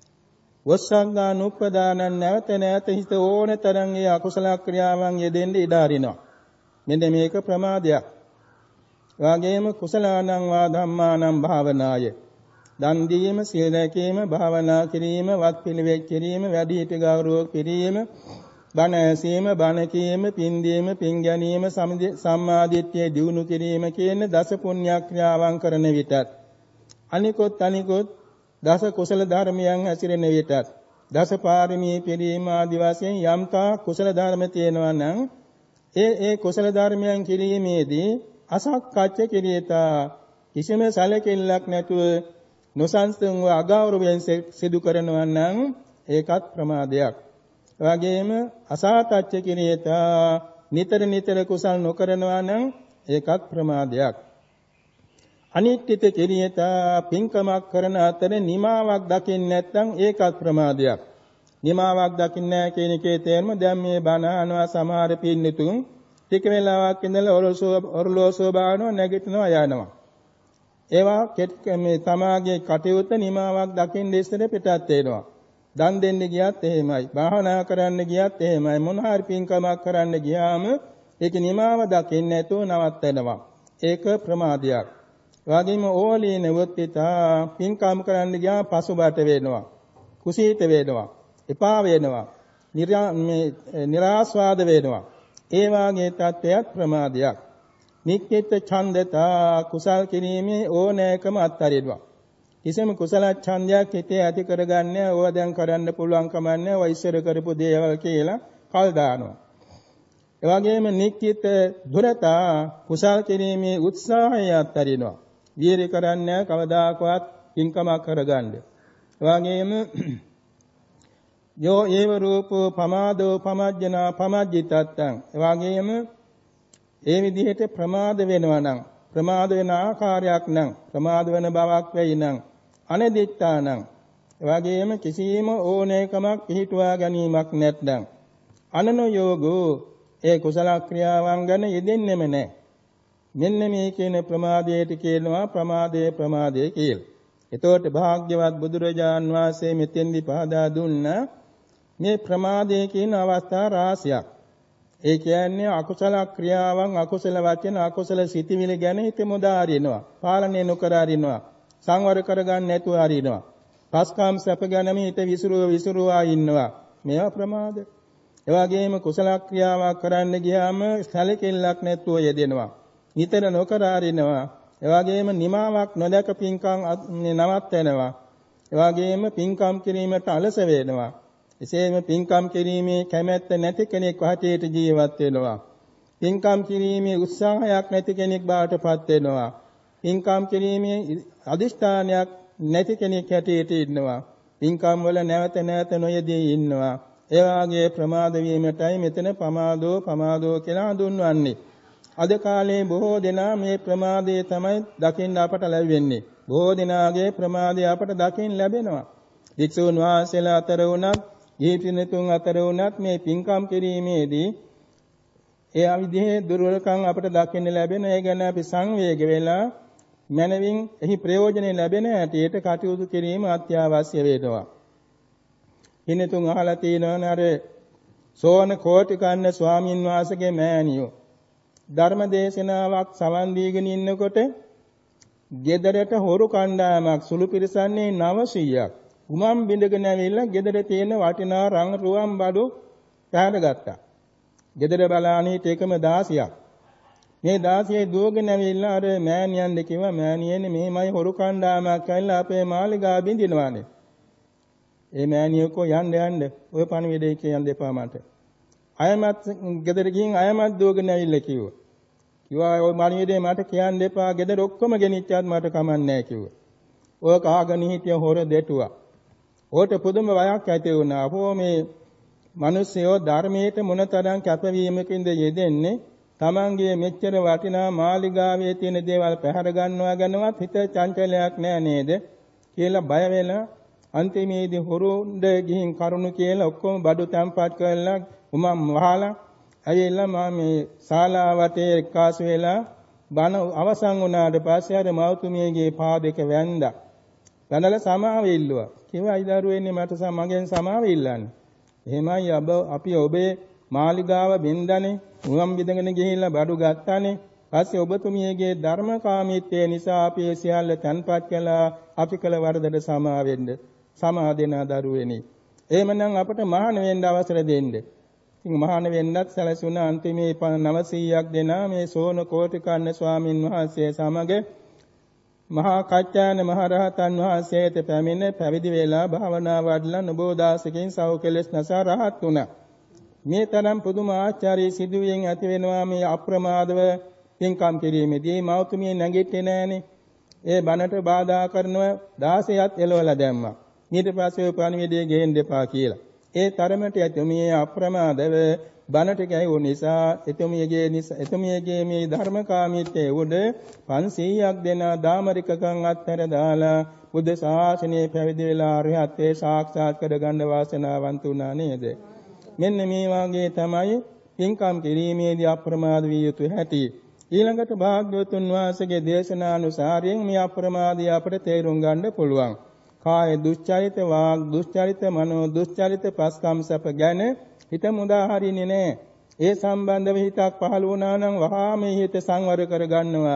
වස්සංගානුප්පදානං නැවත නැවත හිත ඕන තරම් ඒ අකුසල ක්‍රියාවන් යෙදෙන්න ඉඩ හරිනවා. මෙන්න මේක ප්‍රමාදයක්. වාගේම කුසලානං වා ධම්මානං භාවනාය. දන් දීම, සීල රැකීම, භාවනා කිරීම, වත් පිළිවෙත් කිරීම, වැඩිහිටි ගෞරව කිරීම, බණ ඇසීම, බණ කීම, පින් දීම, පින් ගැනීම, සම්මාදිට්ඨිය දියුණු කිරීම කියන දස පුණ්‍ය ක්‍රියාවන් කරන විටත් අනිකොත් අනිකොත් දස කුසල ධර්මයන් ඇසිරෙන විටත් දස පාරමී පිරීම ආදි වශයෙන් යම්තා කුසල ධර්ම තියෙනවා නම් ඒ ඒ කුසල ධර්මයන් කිරීමේදී අසක්කච්ච කිරියතා කිසිම සැලකිල්ලක් නැතුව නොසන්සුන්ව අගෞරවයෙන් සිදු කරනවා නම් ඒකත් ප්‍රමාදයක්. එවැගේම අසාතච්ච කිරියතා නිතර නිතර කුසල් නොකරනවා නම් ඒකත් ප්‍රමාදයක්. අනිත්‍යත කිරියතා පින්කමක් කරන අතර නිමාවක් දකින්න නැත්නම් ඒකත් ප්‍රමාදයක්. නිමාවක් දකින්න නැහැ කියන එකේ තේරුම දැන් මේ බණ අහනවා සමහර පින්නතුන් ටික වෙලාවක් ඉඳලා ඔරලෝසුව ඔරලෝසුව බානවා නැගිටිනවා යනවා. ඒවා මේ තමාගේ කටයුත්ත නිමාවක් දකින්න ඉස්සර පිටත් වෙනවා. දන් දෙන්න ගියත් එහෙමයි. භාවනා කරන්න ගියත් එහෙමයි. මොන හරි පින්කමක් කරන්න ගියාම ඒක නිමාව දකින්න නැතුව නවත්වනවා. ඒක ප්‍රමාදයක්. එවාගෙම ඕලීන වුත්තිතා පින්කම් කරන්න ගියා පසුබට වෙනවා. කුසීත වෙනවා. එපා වෙනවා. නිරාස්වාද වෙනවා. ඒ වාගේ තත්ත්වයක් ප්‍රමාදයක්. නික්කිට ඡන්දතා කුසල් කිරීමේ ඕනෑකම අත්හරිනවා. කිසිම කුසල ඡන්දයක් හිතේ ඇති කරගන්නේ ඕවා දැන් කරන්න පුළුවන් කමන්නේ ඔය ඉස්සර කරපු දේවල් කියලා කල් දානවා. එවාගෙම නික්කිට දුරතා කුසල් කිරීමේ උත්සාහය අත්හරිනවා. වීර්ය කරන්නේ කවදාකවත් පින්කමක් කරගන්න. එවාගෙම යෝ ඒව රූපෝ පමාදෝ පමජ්ජනා පමජ්ජිතත්තං එවාගෙම ඒ විදිහට ප්‍රමාද වෙනවා නම් ප්‍රමාද වෙන ආකාරයක් නම් ප්‍රමාද වෙන බවක් වෙයි නම් අනදිත්තා නම් එවාගෙම කිසියම් ඕනෑකමක් පිළිටුවා ගැනීමක් නැත්නම් අනනෝයෝගෝ ඒ කුසල ක්‍රියාවන් ගැන යෙදෙන්නෙම නැහැ. මෙන්න මේ කියන ප්‍රමාදයට කියනවා ප්‍රමාදයේ ප්‍රමාදයේ කියලා. එතකොට භාග්‍යවත් බුදුරජාන් වහන්සේ මෙතෙන්දි පහදා දුන්නා මේ ප්‍රමාදයේ කියන අවස්ථා රාශියක්. ඒ කියන්නේ අකුසල ක්‍රියාවන් අකුසල වචන අකුසල සිතිවිලි ගැන හිත මොදා අරිනවා. පාලනය නොකර අරිනවා. සංවර කරගන්න නැතුව අරිනවා. පස්කාම් සැප ගැනම හිත විසිරුව විසිරුවා ඉන්නවා. මේවා ප්‍රමාද. ඒ වගේම කුසල ක්‍රියාවක් කරන්න ගියාම සැලකිල්ලක් නැතුව යෙදෙනවා. නිතර නොකර අරිනවා. ඒ වගේම නිමාවක් නොදක පින්කම් නවත්වනවා. ඒ වගේම පින්කම් කිරීමට අලස වෙනවා. එසේම පින්කම් කිරීමේ කැමැත්ත නැති කෙනෙක් වහතේට ජීවත් වෙනවා. පින්කම් කිරීමේ උත්සාහයක් නැති කෙනෙක් බවට පත් වෙනවා. පින්කම් කිරීමේ අදිෂ්ඨානයක් නැති කෙනෙක් හැටියට ඉන්නවා. පින්කම් වල නැවත නැවත නොයෙදී ඉන්නවා. ඒ වාගේ ප්‍රමාද වීමටයි මෙතන පමාදෝ පමාදෝ කියලා හඳුන්වන්නේ. අද කාලේ බොහෝ දෙනා මේ ප්‍රමාදයේ තමයි දකින්න අපට ලැබෙන්නේ. බොහෝ දෙනාගේ ප්‍රමාදය අපට දකින්න ලැබෙනවා. වික්ෂුන් වහන්සේලා අතර වුණත් ජීවිතතුන් අතර වුණත් මේ පින්කම් කිරීමේදී ඒ අවිධයේ දුර්වලකම් අපට දකින්න ලැබෙන ඒ ගැන අපි සංවේග වෙලා මනවින් එහි ප්‍රයෝජනෙ ලැබෙන හැටියට කටයුතු කිරීම අත්‍යවශ්‍ය වෙනවා. හිනතුන් අහලා තියෙනවනේ අර සෝන කෝටිකන්න ස්වාමින් වහන්සේගේ මෑණියෝ ධර්ම දේශනාවක් සවන් දීගෙන ඉන්නකොට ගෙදරට හොරු කණ්ඩායමක් සුළු පිරිසන්නේ නවසීයක් උමම් බිඳගෙන ඇවිල්ලා ගෙදර තියෙන වටිනා රංග රුවන් බඩු පැහැරගත්තා. ගෙදර බලානීට එකම දාසියක්. මේ දාසියේ දුවගෙන ඇවිල්ලා අර මෑණියන් දෙකම මෑණියනේ මෙහෙමයි හොරු කණ්ඩායමක් ඇවිල්ලා අපේ මාලිගා බිඳිනවානේ. ඒ මෑණියෝ කෝ යන්න යන්න ඔය පණිවිඩේ කියන්න දෙපා මට. අයමත් ගෙදර ගිහින් අයමත් දුවගෙන ඇවිල්ලා කිව්වා. කිව්වා ඔය පණිවිඩේ මට කියන්න දෙපා ගෙදර ඔක්කොම ගෙනිච්චාත් මට කමන්නේ නැහැ කිව්වා. ඔය කාගෙන හිටිය හොර දෙටුවා. ඕට පුදුම වයක් ඇති වුණා. අපෝ මේ මිනිස්සුયો ධර්මයට මොනතරම් කැපවීමකින්ද යෙදෙන්නේ තමන්ගේ මෙච්චර වටිනා මාලිගාවේ තියෙන දේවල් පැහැර ගන්නවා ගැනවත් හිත චංචලයක් නෑ නේද කියලා බය වෙලා අන්තිමේදී හොරුන්ද ගිහින් කරුණු කියලා ඔක්කොම බඩු තැම්පත් කරලා උමම් වහලා ඇවිල්ලා මම මේ ශාලා වටේ එක්කාසු වෙලා බණ අවසන් වුණාට පස්සේ අර මෞතුමියගේ පාදයක වැන්දා. වැඳලා සමාව ඉල්ලුවා. කිව්වා අයිදරුවෙන්නේ මට මගෙන් සමාව ඉල්ලන්නේ. එහෙමයි අපි ඔබේ මාලිගාව බින්දනේ උගම් බිඳගෙන ගිහිල්ලා බඩු ගත්තානේ. පස්සේ ඔබතුමියගේ ධර්මකාමීත්වය නිසා අපි ඒ සියල්ල තන්පත් කළා. අපි කළ වරදට සමා වෙන්න. සමා දෙන දරුවෙනි. එහෙමනම් අපට මහාන වෙන්න අවසර දෙන්න. ඉතින් මහාන වෙන්නත් සැලසුණ අන්තිමේ නවසීයක් දෙනා මේ සෝන කෝටිකන්න ස්වාමින් වහන්සේ සමග මහා කච්චායන මහරහතන් වහන්සේට පැමිණ පැවිදි වෙලා භාවනා වඩලා නබෝදාසකින් සව කෙලෙස් නැසා රහත් වුණා. මේ තරම් පුදුම ආචාර්ය සිදුවීම් ඇති වෙනවා මේ අප්‍රමාදව පින්කම් කිරීමේදී මෞතුමිය නැගිටින්නේ නැහනේ. ඒ බණට බාධා කරනව දාසයත් එළවලා දැම්මා. ඊට පස්සේ පණිවිඩය ගේන්න දෙපා කියලා. ඒ තරමට එතුමිය අප්‍රමාදව බණට ගැයුව නිසා එතුමියගේ එතුමියගේ මේ ධර්මකාමීත්වයේ උඩ පන්සීයක් දෙන දාමරිකකම් අත්තර දාලා බුද්ධ ශාසනය පැවිදි වෙලා අරහත්ත්වේ සාක්ෂාත් කරගන්න වාසනාවන්ත වුණා නේද? මෙන්න මේ වාගේ තමයි පින්කම් කිරීමේදී අප්‍රමාද විය යුතු හැටි. ඊළඟට භාග්‍යවතුන් වහන්සේගේ දේශනානුසාරයෙන් මේ අප්‍රමාදය අපට තේරුම් ගන්න පුළුවන්. කාය දුස්චරිත, වාග් දුස්චරිත, මනෝ දුස්චරිත, පස්කම් සැප ගැන හිත මුදා හරින්නේ නැහැ. ඒ සම්බන්ධව හිතක් පහළ වුණා නම් වහා මේ හිත සංවර කර ගන්නවා.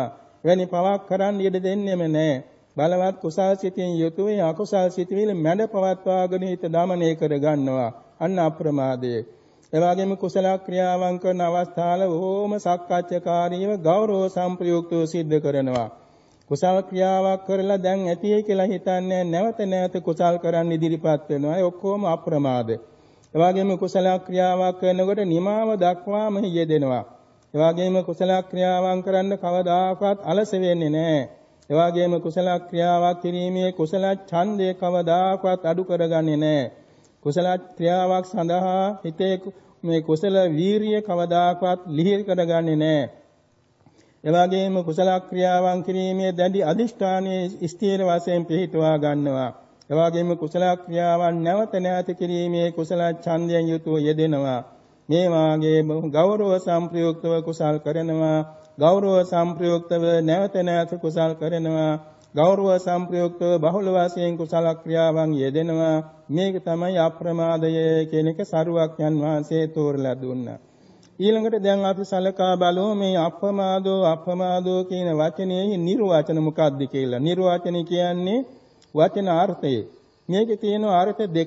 වෙනි පවක් කරන්න ඉඩ දෙන්නෙම නැහැ. බලවත් කුසල් සිතින් යුතුව අකුසල් සිතිවිලි මැඩ පවත්වාගෙන හිත දමනය කර ගන්නවා. අන්න අප්‍රමාදයේ. එවාගෙම කුසල ක්‍රියාවන් කරන අවස්ථාවල ඕම සක්කාච්ඡකාරීව ගෞරව සම්ප්‍රයුක්තව සිද්ධ කරනවා. කුසල ක්‍රියාවක් කරලා දැන් ඇතියි කියලා හිතන්නේ නැවත නැවත කුසල් කරන්න ඉදිරිපත් වෙනවා. ඒ ඔක්කොම අප්‍රමාද. එවාගෙම කුසල ක්‍රියාවක් කරනකොට නිමාව දක්වාම යෙදෙනවා. එවාගෙම කුසල ක්‍රියාවන් කරන්න කවදාකවත් අලස වෙන්නේ නැහැ. එවාගෙම කුසල ක්‍රියාවක් කිරීමේ කුසල ඡන්දය කවදාකවත් අඩු කරගන්නේ නැහැ. කුසල ක්‍රියාවක් සඳහා හිතේ මේ කුසල වීරිය කවදාකවත් ලිහිල් කරගන්නේ නැහැ. එවාගෙම කුසල ක්‍රියාවන් කිරීමේ දැඩි අදිෂ්ඨානයේ ස්ථීර වශයෙන් පිහිටුවා ගන්නවා. එවාගෙම කුසල ක්‍රියාවන් නැවත නැවත කිරීමේ කුසල ඡන්දයෙන් යුතුව යෙදෙනවා. මේ වාගේ ගෞරව සම්ප්‍රයුක්තව කුසල් කරනවා. ගෞරව සම්ප්‍රයුක්තව නැවත නැවත කුසල් කරනවා. ගෞරව සම්ප්‍රයුක්තව බහුල වශයෙන් කුසල ක්‍රියාවන් යෙදෙනවා. මේක තමයි අප්‍රමාදය කියන එක සරුවක්යන් වහන්සේ තෝරලා දුන්නා. ඊළඟට දැන් අපි සලකා බලමු මේ අප්‍රමාදෝ අප්‍රමාදෝ කියන වචනේ නිර්වචන මොකක්ද කියලා. නිර්වචන කියන්නේ වචන අර්ථය. මේකේ තියෙන අර්ථ දෙකක්.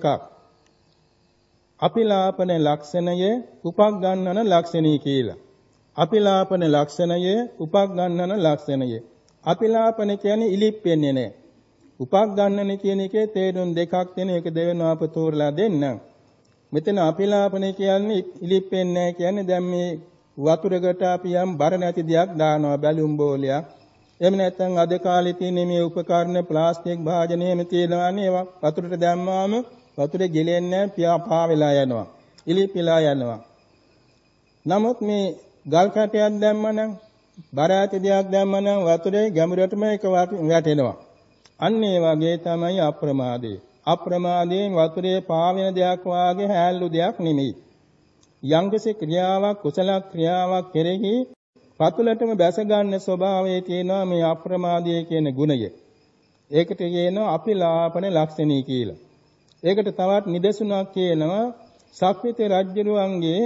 අපිලාපන ලක්ෂණය, උපග්ගන්නන ලක්ෂණය කියලා. අපිලාපන ලක්ෂණය, උපග්ගන්නන ලක්ෂණය. අපිලාපන කියන්නේ ඉලිප්පෙන්නේ නැහැ. උපග්ගන්නන කියන එකේ තේරුම් දෙකක් තියෙන එක දෙවෙනව අප තෝරලා දෙන්න. මෙතන අපිලාපන කියන්නේ ඉලිප්පෙන්නේ නැහැ කියන්නේ දැන් මේ වතුරකට අපි යම් බර නැති දෙයක් දානවා බැලුම් බෝලයක්. එහෙම නැත්නම් අද කාලේ තියෙන මේ උපකරණ ප්ලාස්ටික් භාජන එහෙම තියෙනවානේ ඒවා වතුරට දැම්මාම වතුරේ ගිලෙන්නේ නැහැ පා වෙලා යනවා. ඉලිප්පිලා යනවා. නමුත් මේ ගල් කැටයක් දැම්මනම් බර ඇති දෙයක් දැම්මනම් වතුරේ ගැඹුරටම ඒක වැටෙනවා. අන්න ඒ වගේ තමයි අප්‍රමාදේ. අප්‍රමාදයෙන් වතුරේ පාවෙන දෙයක් වාගේ හැල්ලු දෙයක් නෙමෙයි. යම්කිසි ක්‍රියාවක් කුසල ක්‍රියාවක් කෙරෙහි පතුලටම බැස ගන්න ස්වභාවයේ තියෙනවා මේ අප්‍රමාදයේ කියන ගුණය. ඒකට කියනවා අපිලාපන ලක්ෂණී කියලා. ඒකට තවත් නිදසුනක් කියනවා සක්විති රජුරුවන්ගේ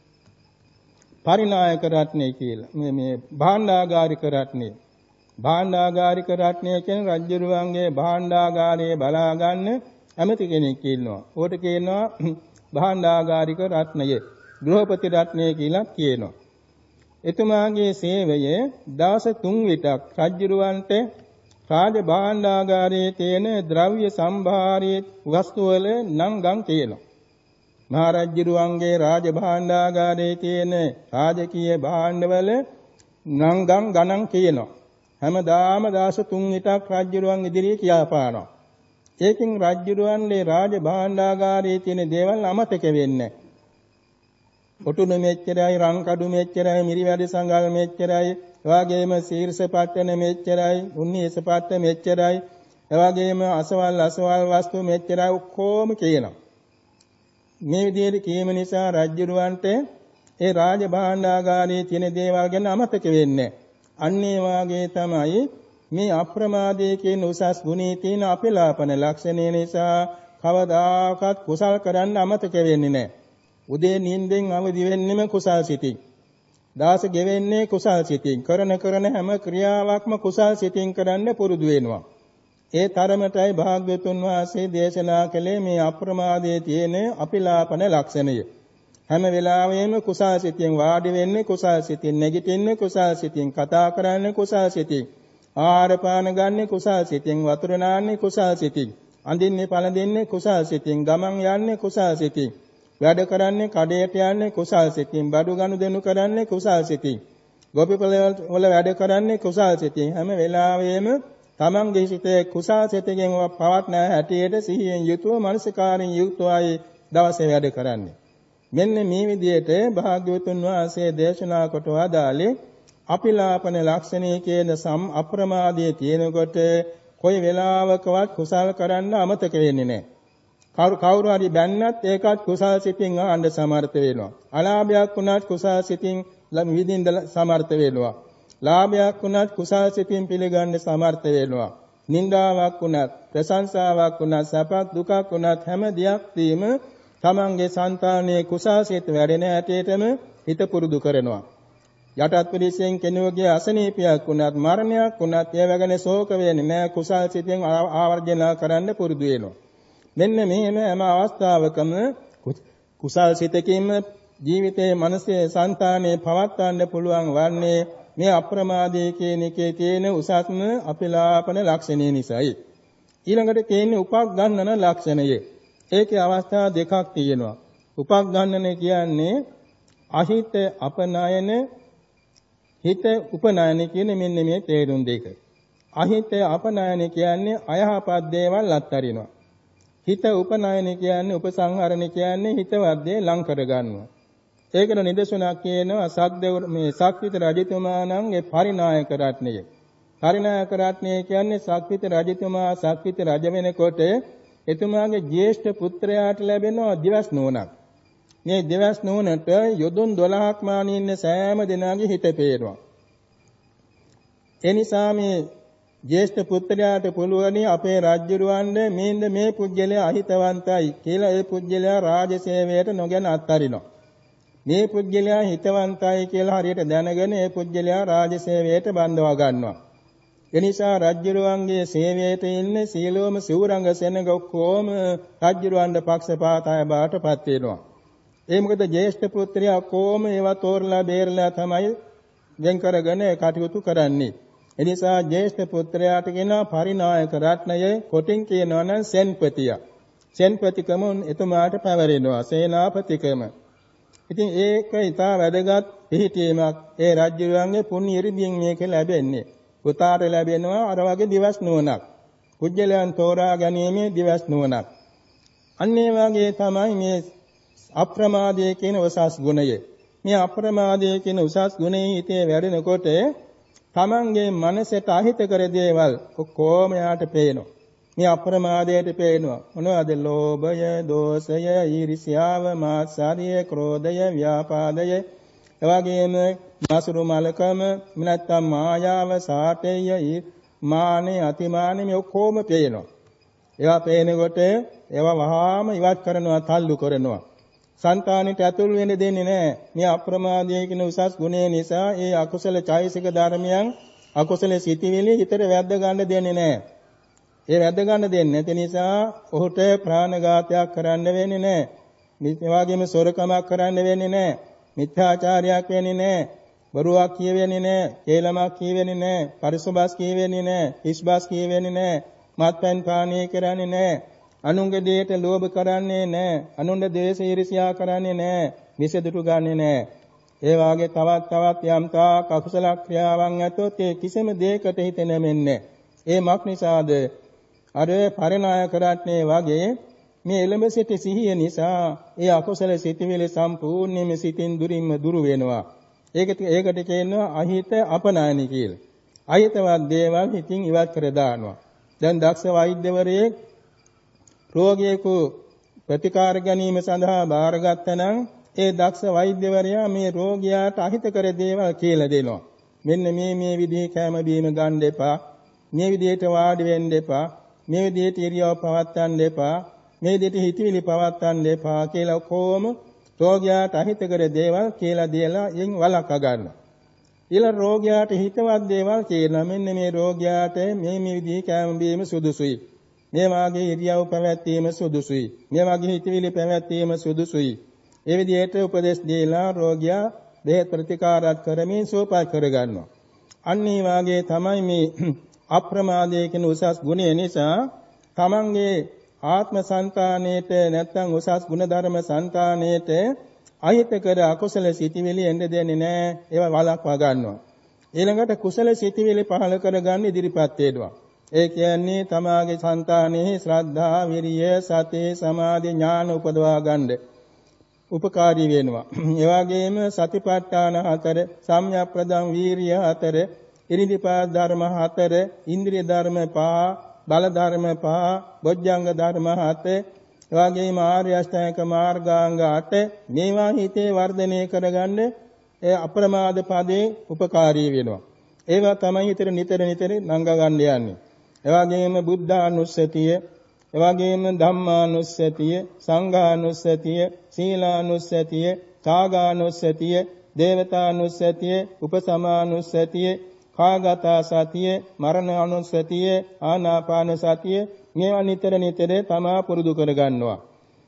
පරිනායක රත්නය කියලා. මේ මේ භාණ්ඩාගාරික රත්නය. භාණ්ඩාගාරික රත්නය කියන්නේ රජුරුවන්ගේ භාණ්ඩාගාරයේ බලා ගන්න ඇමති කෙනෙක් ඉන්නවා. උකට කියනවා භාණ්ඩාගාරික රත්නය. ගෘහපති රත්නය කියලා කියනවා. එතුමාගේ සේවය දවස් තුන් විටක් රජුරුවන්ට රාජ භාණ්ඩාගාරයේ තියෙන ද්‍රව්‍ය සම්භාරයේ වස්තු වල නම් ගම් කියනවා. මහරජුරුවන්ගේ රාජ භාණ්ඩාගාරයේ තියෙන රාජකීය භාණ්ඩවල නම් ගම් ගණන් කියනවා. හැමදාම දවස් තුන් විටක් රජුරුවන් ඉදිරියේ කියාපානවා. ඒකින් රජුරුවන්ගේ රාජ භාණ්ඩාගාරයේ තියෙන දේවල් අමතක වෙන්නේ නැහැ. ඔටුනු මෙච්චරයි, රංකඩු මෙච්චරයි, මිරිවැඩි සංගල් මෙච්චරයි, එවාගෙම ශීර්ෂ පට්ටන මෙච්චරයි, උන්නීස පට්ට මෙච්චරයි, එවාගෙම අසවල් අසවල් වස්තු මෙච්චරයි ඔක්කොම කියනවා. මේ විදිහට කීම නිසා රජුරුවන්ට ඒ රාජ භාණ්ඩාගාරයේ තියෙන දේවල් ගැන අමතක වෙන්නේ. අන්න ඒ වාගේ තමයි මේ අප්‍රමාදයේ කියන උසස් ගුණී තියෙන අපිලාපන ලක්ෂණය නිසා කවදාකවත් කුසල් කරන්න අමතක වෙන්නේ නැහැ. උදේ නිින්දෙන් අවදි වෙන්නෙම කුසල් සිතින්. දාස ගෙවෙන්නේ කුසල් සිතින්. කරන කරන හැම ක්‍රියාවක්ම කුසල් සිතින් කරන්න පුරුදු වෙනවා. ඒ තරමටයි භාග්‍යවතුන් වහන්සේ දේශනා කළේ මේ අප්‍රමාදයේ තියෙන අපිලාපන ලක්ෂණය. හැම වෙලාවෙම කුසල් සිතින් වාඩි වෙන්නේ කුසල් සිතින්, නැගිටින්නේ කුසල් සිතින්, කතා කරන්නේ කුසල් සිතින්, ආහාර පාන ගන්නේ කුසල් සිතින්, වතුර නාන්නේ කුසල් සිතින්, අඳින්නේ පළඳින්නේ කුසල් සිතින්, ගමන් යන්නේ කුසල් සිතින්, වැඩ කරන්නේ කඩේට යන්නේ කුසල් සිතින්, බඩු ගනුදෙනු කරන්නේ කුසල් සිතින්, ගොවිපළ වල වැඩ කරන්නේ කුසල් සිතින්. හැම වෙලාවෙම තමන්ගේ සිතේ කුසල් සිතකින් පවත්න හැටියට සිහියෙන් යුතුව මනසකාරින් යුක්තවයි දවසේ වැඩ කරන්නේ. මෙන්න මේ විදිහට භාග්‍යවතුන් වහන්සේ දේශනා කොට වදාළේ අපිලාපන ලක්ෂණයේ කියන සම් අප්‍රමාදයේ තියෙනකොට කොයි වෙලාවකවත් කුසල් කරන්න අමතක වෙන්නේ නැහැ. කවුරු හරි බැන්නත් ඒකත් කුසල් සිතින් ආන්න සමර්ථ වෙනවා. අලාභයක් වුණත් කුසල් සිතින් විඳින්න සමර්ථ වෙනවා. ලාභයක් වුණත් කුසල් සිතින් පිළිගන්න සමර්ථ වෙනවා. නින්දාවක් වුණත්, ප්‍රශංසාවක් වුණත්, සපක් දුකක් වුණත් හැම දෙයක් දීම තමන්ගේ సంతානයේ කුසල් සිත වැඩෙන හැටියටම හිත පුරුදු කරනවා. යටත් පිළිසෙන් කෙනෙකුගේ අසනීපයක් වුණත් මරණයක් වුණත් ඒව ගැන ශෝක වෙන්නේ නැහැ. කුසල් සිතෙන් ආවර්ජන කරන්න පුරුදු වෙනවා. මෙන්න මෙහෙම හැම අවස්ථාවකම කුසල් සිතකින්ම ජීවිතයේ මනසේ సంతානේ පවත්වන්න පුළුවන් වන්නේ මේ අප්‍රමාදයේ කියන එකේ තියෙන උසස්ම අපිලාපන ලක්ෂණය නිසායි. ඊළඟට තියෙන්නේ උපග්ගන්නන ලක්ෂණය. ඒකේ අවස්ථා දෙකක් තියෙනවා. උපග්ගන්නන කියන්නේ අහිත අපනයන හිත උපනයන කියන මෙන්න මේ තේරුම් දෙක. අහිත අපනයන කියන්නේ අයහපත් දේවල් අත්හරිනවා. හිත උපනයන කියන්නේ උපසංහරණ කියන්නේ හිතවත් දේ ලං කර ගන්නවා. ඒකන නිදසුනක් කියනවා සක්දේව මේ සක්විත රජතුමාණන්ගේ පරිනායක රත්නය. පරිනායක රත්නය කියන්නේ සක්විත රජතුමා සක්විත රජ වෙනකොට එතුමාගේ ජ්‍යෙෂ්ඨ පුත්‍රයාට ලැබෙනවා දිවස් නුවණක්. මේ දිවස් නුවණට යොදුන් දොළහක් මාන ඉන්න සෑම දෙනාගේ හිත පේනවා. ඒ නිසා මේ ජ්‍යෙෂ්ඨ පුත්‍රයාට පුළුවනි අපේ රජුරවන්ට මේඳ මේ පුජ්‍යලයා අහිතවන්තයි කියලා ඒ පුජ්‍යලයා රාජසේවයට නොගෙන අත්හරිනවා. මේ පුජ්‍යලයා හිතවන්තයි කියලා හරියට දැනගෙන ඒ පුජ්‍යලයා රාජසේවයට බඳවා ගන්නවා. එනිසා රජුරවන්ගේ සේවයට ඉන්නේ සීලෝම සිවුරංග සෙනඟ ඔක්කොම රජුරවන්ට පක්ෂපාතය බාටපත් වෙනවා. ඒ මොකද ජේෂ්ඨ පුත්‍රයා කොහොම ඒවා තෝරලා බේරලා තමයි වෙන් කරගෙන කටයුතු කරන්නේ. එනිසා ජේෂ්ඨ පුත්‍රයාට කියන පරිනායක රත්නයේ කොටින් කියනවා නම් සෙන්පතිය. සෙන්පතිකම එතුමාට පැවරෙනවා සේනාපතිකම. ඉතින් ඒක ඊටා වැදගත් පිළිහිටීමක්. ඒ රජුරවන්ගේ පුණ්‍ය ඉරිදීන් මේක ලැබෙන්නේ. පුතාට ලැබෙනවා අර වගේ දිවස් නුවණක්. කුජලයන් තෝරා ගැනීමේ දිවස් නුවණක්. අන්න ඒ වගේ තමයි මේ අප්‍රමාදයේ කියන උසස් ගුණය. මේ අප්‍රමාදයේ කියන උසස් ගුණයේ හිතේ වැඩෙනකොට තමන්ගේ මනසට අහිත කර දේවල් කොහොම යාට පේනවා. මේ අප්‍රමාදයට පේනවා. මොනවද? ලෝභය, දෝෂය, ඊර්ෂ්‍යාව, මාත්සාරිය, ක්‍රෝධය, ව්‍යාපාදය, එවැගේම මාසුරු මලකම, නැත්නම් මායාව, සාඨේය, මානෙ, අතිමානෙ මේ කොහොම පේනවා. ඒවා පේනකොට ඒවා වහාම ඉවත් කරනවා, තල්ලු කරනවා. సంతాනෙට ඇතුල් වෙන්න දෙන්නේ නැහැ. මේ අප්‍රමාදයේ කියන උසස් ගුණය නිසා ඒ අකුසල චෛසික ධර්මයන් අකුසල සිතිවිලි හිතට වැද්ද ගන්න දෙන්නේ නැහැ. ඒ වැද්ද ගන්න දෙන්නේ නැති නිසා ඔහුට ප්‍රාණඝාතයක් කරන්න වෙන්නේ නැහැ. මේ වගේම සොරකමක් කරන්න වෙන්නේ නැහැ. මිත්‍යාචාරයක් වෙන්නේ නැහැ. බරුවක් කියවෙන්නේ නැහැ. කේලමක් කියවෙන්නේ නැහැ. පරිසබස් කියවෙන්නේ නැහැ. හිස්බස් කියවෙන්නේ නැහැ. මත්පැන් පානය කරන්නේ නැහැ. අනුන්ගේ දෙයට ලෝභ කරන්නේ නැහැ. අනුන්ගේ ද්වේෂ ඊර්ෂ්‍යා කරන්නේ නැහැ. විසදුරු ගන්නෙ නැහැ. ඒ වාගේ තවත් තවත් යම් තාක් අකුසල ක්‍රියාවන් ඇතොත් ඒ කිසිම දෙයකට හිත නැමෙන්නේ. ඒ මක් නිසාද? අර පරිණායක රත්නේ වගේ මේ එළඹ සිට සිහිය නිසා ඒ අකුසල සිතිවිලි සම්පූර්ණයෙන්ම සිතින් දුරින්ම දුරු වෙනවා. ඒකට ඒකට කියනවා අහිත අපනායනි කියලා. අහිතවත් දේවල් හිතින් ඉවත් කර දානවා. දැන් දක්ෂ වෛද්‍යවරයෙක් රෝගියෙකු ප්‍රතිකාර ගැනීම සඳහා බාරගත්තා නම් ඒ දක්ෂ වෛද්‍යවරයා මේ රෝගියාට අහිත කර දේවල් කියලා දෙනවා. මෙන්න මේ මේ විදිහේ කැම බීම ගන්න එපා. මේ විදිහට වාඩි වෙන්න එපා. මේ විදිහට ඉරියව් පවත්වන්න එපා. මේ විදිහට හිතවිලි පවත්වන්න එපා කියලා කොහොම රෝගියාට අහිත කර දේවල් කියලා දීලා එයින් වළක්වා ගන්නවා. ඊළඟ රෝගියාට හිතවත් දේවල් කියනවා. මෙන්න මේ රෝගියාට මේ මේ විදිහේ කැම බීම සුදුසුයි. මේ වාගේ ඉරියව් පැවැත්වීම සුදුසුයි. මේ වාගේ හිතවිලි පැවැත්වීම සුදුසුයි. ඒ විදිහට උපදෙස් දීලා රෝගියා දේහ ප්‍රතිකාරات කරමින් සුවපත් කරගන්නවා. අන්න ඒ වාගේ තමයි මේ අප්‍රමාදයේ කියන උසස් ගුණය නිසා තමන්ගේ ආත්ම සංතානයේට නැත්නම් උසස් ගුණ ධර්ම සංතානයේට අහිත කර අකුසල සිටිවිලි එන්න දෙන්නේ නැහැ. ඒවා වළක්වා ගන්නවා. ඊළඟට කුසල සිටිවිලි පහල කරගන්න ඉදිරිපත් වෙනවා. ඒ කියන්නේ තමාගේ సంతානෙහි ශ්‍රද්ධා, විරිය, සති, සමාධි, ඥාන උපදවා ගන්න උපකාරී වෙනවා. ඒ වගේම සතිපට්ඨාන හතර, සම්‍යක් ප්‍රදම් වීරිය හතර, ඉරිදිපාද ධර්ම හතර, ඉන්ද්‍රිය ධර්ම පහ, බල ධර්ම පහ, බොජ්ජංග ධර්ම හත, ඒ වගේම ආර්ය අෂ්ටාංග මාර්ගාංග අට මේවා හිතේ වර්ධනය කරගන්න ඒ අප්‍රමාද පදේ උපකාරී වෙනවා. ඒවා තමයි හිතේ නිතර නිතර නංග ගන්න යන්නේ. එවැගේම බුද්ධානුස්සතිය, එවැගේම ධම්මානුස්සතිය, සංඝානුස්සතිය, සීලානුස්සතිය, ත්‍යාගානුස්සතිය, දේවතානුස්සතිය, උපසමානුස්සතිය, කාගත සතිය, මරණ අනුස්සතිය, ආනාපාන සතිය මේවා නිතර නිතර තමා පුරුදු කර ගන්නවා.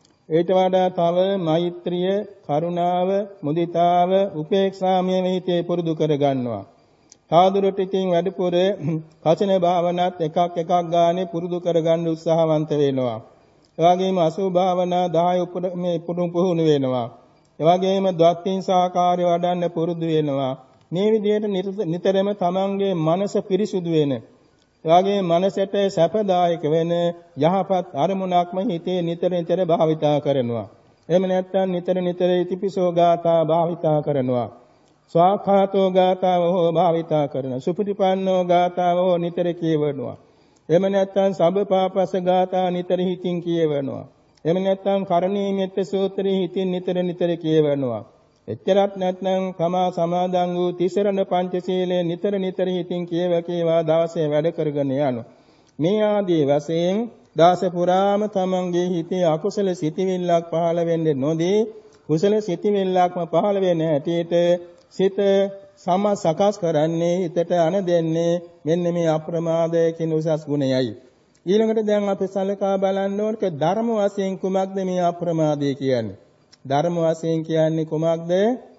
ඊට වඩා තව මෛත්‍රිය, කරුණාව, මුදිතාව, උපේක්ෂා මේ විහිතේ පුරුදු කර ගන්නවා. සාදුරට ඉතින් වැඩිපුර කසින භාවනාත් එකක් එකක් ගානේ පුරුදු කර ගන්න උත්සාහවන්ත වෙනවා. ඒ වගේම අසුභ භාවනා දහය මේ පුරුදු වෙනවා. ඒ වගේම ද්වත්තිං සාකාරය වඩන්න පුරුදු වෙනවා. මේ විදිහට නිතරම තමන්ගේ මනස පිරිසුදු වෙන, ඒ වගේම මනසට සැපදායක වෙන යහපත් අරමුණක්ම හිතේ නිතර නිතර භාවිතා කරනවා. එහෙම නැත්නම් නිතර නිතර ඉතිපිසෝ ගාථා භාවිතා කරනවා. ස්වාඛාතෝ ගාථාව හෝ භාවිතා කරනවා. සුපටිපන්නෝ ගාථාව හෝ නිතර කියවනවා. එහෙම නැත්නම් සබ්බපාපස්ස ගාථා නිතර හිතින් කියවනවා. එහෙම නැත්නම් කරණීය මෙත්ත සූත්‍රය හිතින් නිතර නිතර කියවනවා. එච්චරත් නැත්නම් තමා සමාදන් වූ තිසරණ පංචශීලයේ නිතර නිතර හිතින් කියව කේවා දවසේ වැඩ කරගෙන යනවා. මේ ආදී වශයෙන් දාස පුරාම තමන්ගේ හිතේ අකුසල සිතිවිල්ලක් පහළ වෙන්නේ නොදී කුසල සිතිවිල්ලක්ම පහළ වෙන හැටියට සිත සම සකස් කරන්නේ හිතට අන දෙන්නේ මෙන්න මේ අප්‍රමාදය කියන උසස් ගුණයයි. ඊළඟට දැන් අපි සලකා බලන්න ඕනක ධර්ම වශයෙන් කුමක්ද මේ අප්‍රමාදය කියන්නේ? ධර්ම වශයෙන් කියන්නේ කුමක්ද?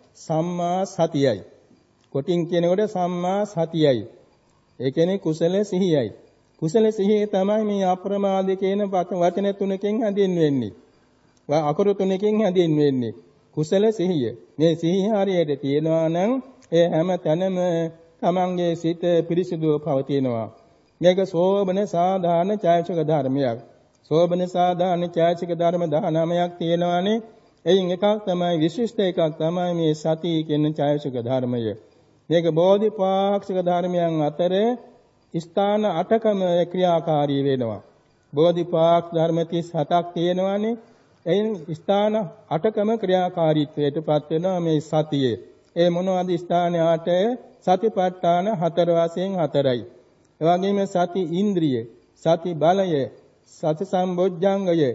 සම්මා සතියයි. කොටින් කියනකොට සම්මා සතියයි. ඒ කියන්නේ කුසල සිහියයි. කුසල සිහිය තමයි මේ අප්‍රමාද කියන වචන තුනකින් හැඳින්වෙන්නේ. අකුරු තුනකින් හැඳින්වෙන්නේ. කුසල සිහිය. මේ සිහිය හරියට තියෙනවා නම් ඒ හැම තැනම තමන්ගේ සිත පිරිසිදුව පවතිනවා. මේක සෝබන සාධාන ඡායසික ධර්මයක්. සෝබන සාධාන ඡායසික ධර්ම දහනවයක් තියෙනවානේ. එයින් එකක් තමයි විශිෂ්ට එකක් තමයි මේ සති කියන ඡායසික ධර්මය. මේක බෝධිපාක්ෂික ධර්මයන් අතර ස්ථාන අටකම ක්‍රියාකාරී වෙනවා. බෝධිපාක්ෂ ධර්ම තිස් හතක් තියෙනවානේ. එයින් ස්ථාන අටකම ක්‍රියාකාරීත්වයට පත් වෙනවා මේ සතියේ. ඒ මොනවද ස්ථාන අට? සතිපට්ඨාන හතර වශයෙන් හතරයි. ඒ වගේම සති ඉන්ද්‍රිය, සති බලය, සති සම්බොජ්ජංගය,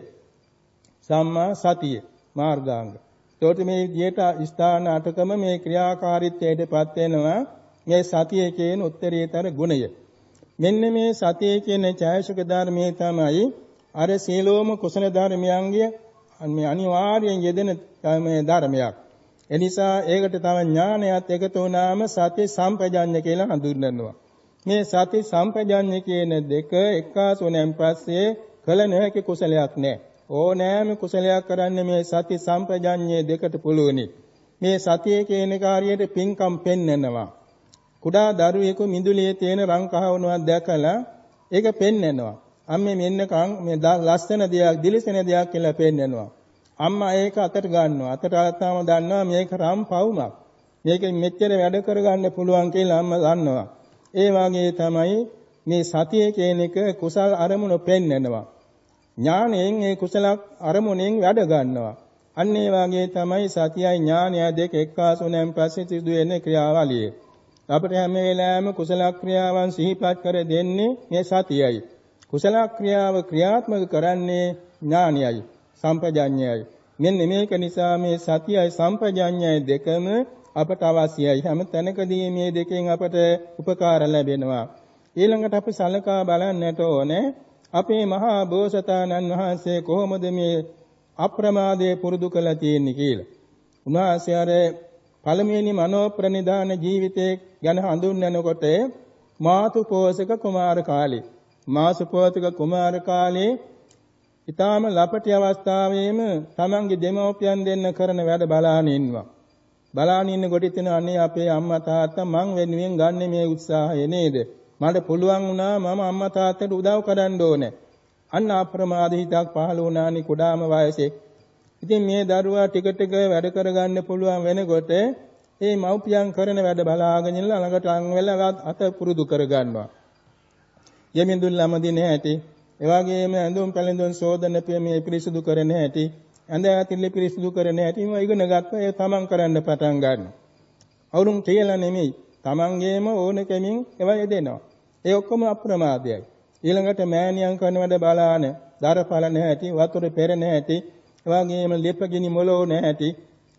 සම්මා සතිය මාර්ගාංග. ඒකට මේ විදියට ස්ථාන අටකම මේ ක්‍රියාකාරීත්වයට පත් වෙනවා මේ සතියේ කියන උත්තරීතර ගුණය. මෙන්න මේ සතියේ කියන ඡායසික ධර්මයේ තමයි අර සීලෝම කුසල ධර්මයන්ගේ මේ අනිවාර්යෙන් යෙදෙන මේ ධර්මයක්. ඒ නිසා ඒකට තව ඥානයත් එකතු වුණාම සති සම්පජඤ්ඤ කියලා හඳුන්වනවා. මේ සති සම්පජඤ්ඤ කියන දෙක එක්කාසුණෙන් පස්සේ කල නොහැකි කුසලයක් නැහැ. ඕනෑම කුසලයක් කරන්න මේ සති සම්පජඤ්ඤයේ දෙකට පුළුවනි. මේ සතියේ කියන කාර්යයට පින්කම් පෙන්නනවා. කුඩා දරුවෙකු මිදුලේ තියෙන රන් කහවණුවක් දැකලා ඒක පෙන්නනවා. අම්මේ මෙන්න මේ ලස්සන දෙයක්, දිලිසෙන දෙයක් කියලා පෙන්නනවා. අම්මා ඒක අතට ගන්නවා. අතට අරතාම දන්නවා මේක රම් පවුමක්. මේක මෙච්චර වැඩ කරගන්න පුළුවන් කියලා අම්මා දන්නවා. ඒ වගේ තමයි මේ සතිය කියන එක කුසල අරමුණු පෙන්නනවා. ඥාණයෙන් ඒ කුසල අරමුණෙන් වැඩ ගන්නවා. අන්න ඒ වගේ තමයි සතියයි ඥානය දෙක එක්කාසුණෙන් පස්සේ සිදු වෙන ක්‍රියාවලිය. අපිට හැම වෙලාවෙම කුසල ක්‍රියාවන් සිහිපත් කර දෙන්නේ මේ සතියයි. කුසල ක්‍රියාව ක්‍රියාත්මක කරන්නේ ඥානයයි, සම්පජඤ්ඤයයි. මෙන්න මේක නිසා මේ සතියයි සම්පජඤ්ඤයයි දෙකම අපට අවශ්‍යයි. හැම තැනකදී මේ දෙකෙන් අපට උපකාර ලැබෙනවා. ඊළඟට අපි සලකා බලන්නට ඕනේ අපේ මහා බෝසතාණන් වහන්සේ කොහොමද මේ අප්‍රමාදයේ පුරුදු කළා තියෙන්නේ කියලා. උන්වහන්සේ අර පළමුවෙනි මනෝ ප්‍රනිධාන ජීවිතයේ ගැන හඳුන්වනකොට මාතු පෝෂක කුමාර කාලේ මාසු පෝෂක කුමාර කාලේ ඊටාම ලපටි අවස්ථාවේම තමන්ගේ දෙමව්පියන් දෙන්න කරන වැඩ බලාගෙන ඉන්නවා. බලාගෙන ඉන්න කොට ඉතින් අනේ අපේ අම්මා තාත්තා මං වෙනුවෙන් ගන්න මේ උත්සාහය නේද? මට පුළුවන් වුණා මම අම්මා තාත්තට උදව් කරන්න ඕනේ. අන්න අප්‍රමාද හිතක් පහළ වුණානි කුඩාම වයසේ. ඉතින් මේ දරුවා ටික ටික වැඩ කරගන්න පුළුවන් වෙනකොට මේ මව්පියන් කරන වැඩ බලාගෙන ඉන්න ළඟට අං වෙලා අත පුරුදු කරගන්නවා. යෙමින්දුල් ළමදින හැටි, එවාගෙම ඇඳුම් පැළඳුම් සෝදන මේ පිරිසුදු කරන හැටි, ඇඳ ඇතිලි පිරිසුදු කරන හැටි මේ ඉගෙන ගත්තා. ඒ තමන් කරන්න පටන් ගන්නවා. අවුරුම් කියලා නෙමෙයි, තමන්ගේම ඕනකමින් ඒවා යෙදෙනවා. ඒ ඔක්කොම අප්‍රමාදයයි. ඊළඟට මෑණියන් කරන වැඩ බලාන, දර පලන හැටි, වතුර පෙරන හැටි, එවාගෙම ලිපගිනි මොලෝන හැටි,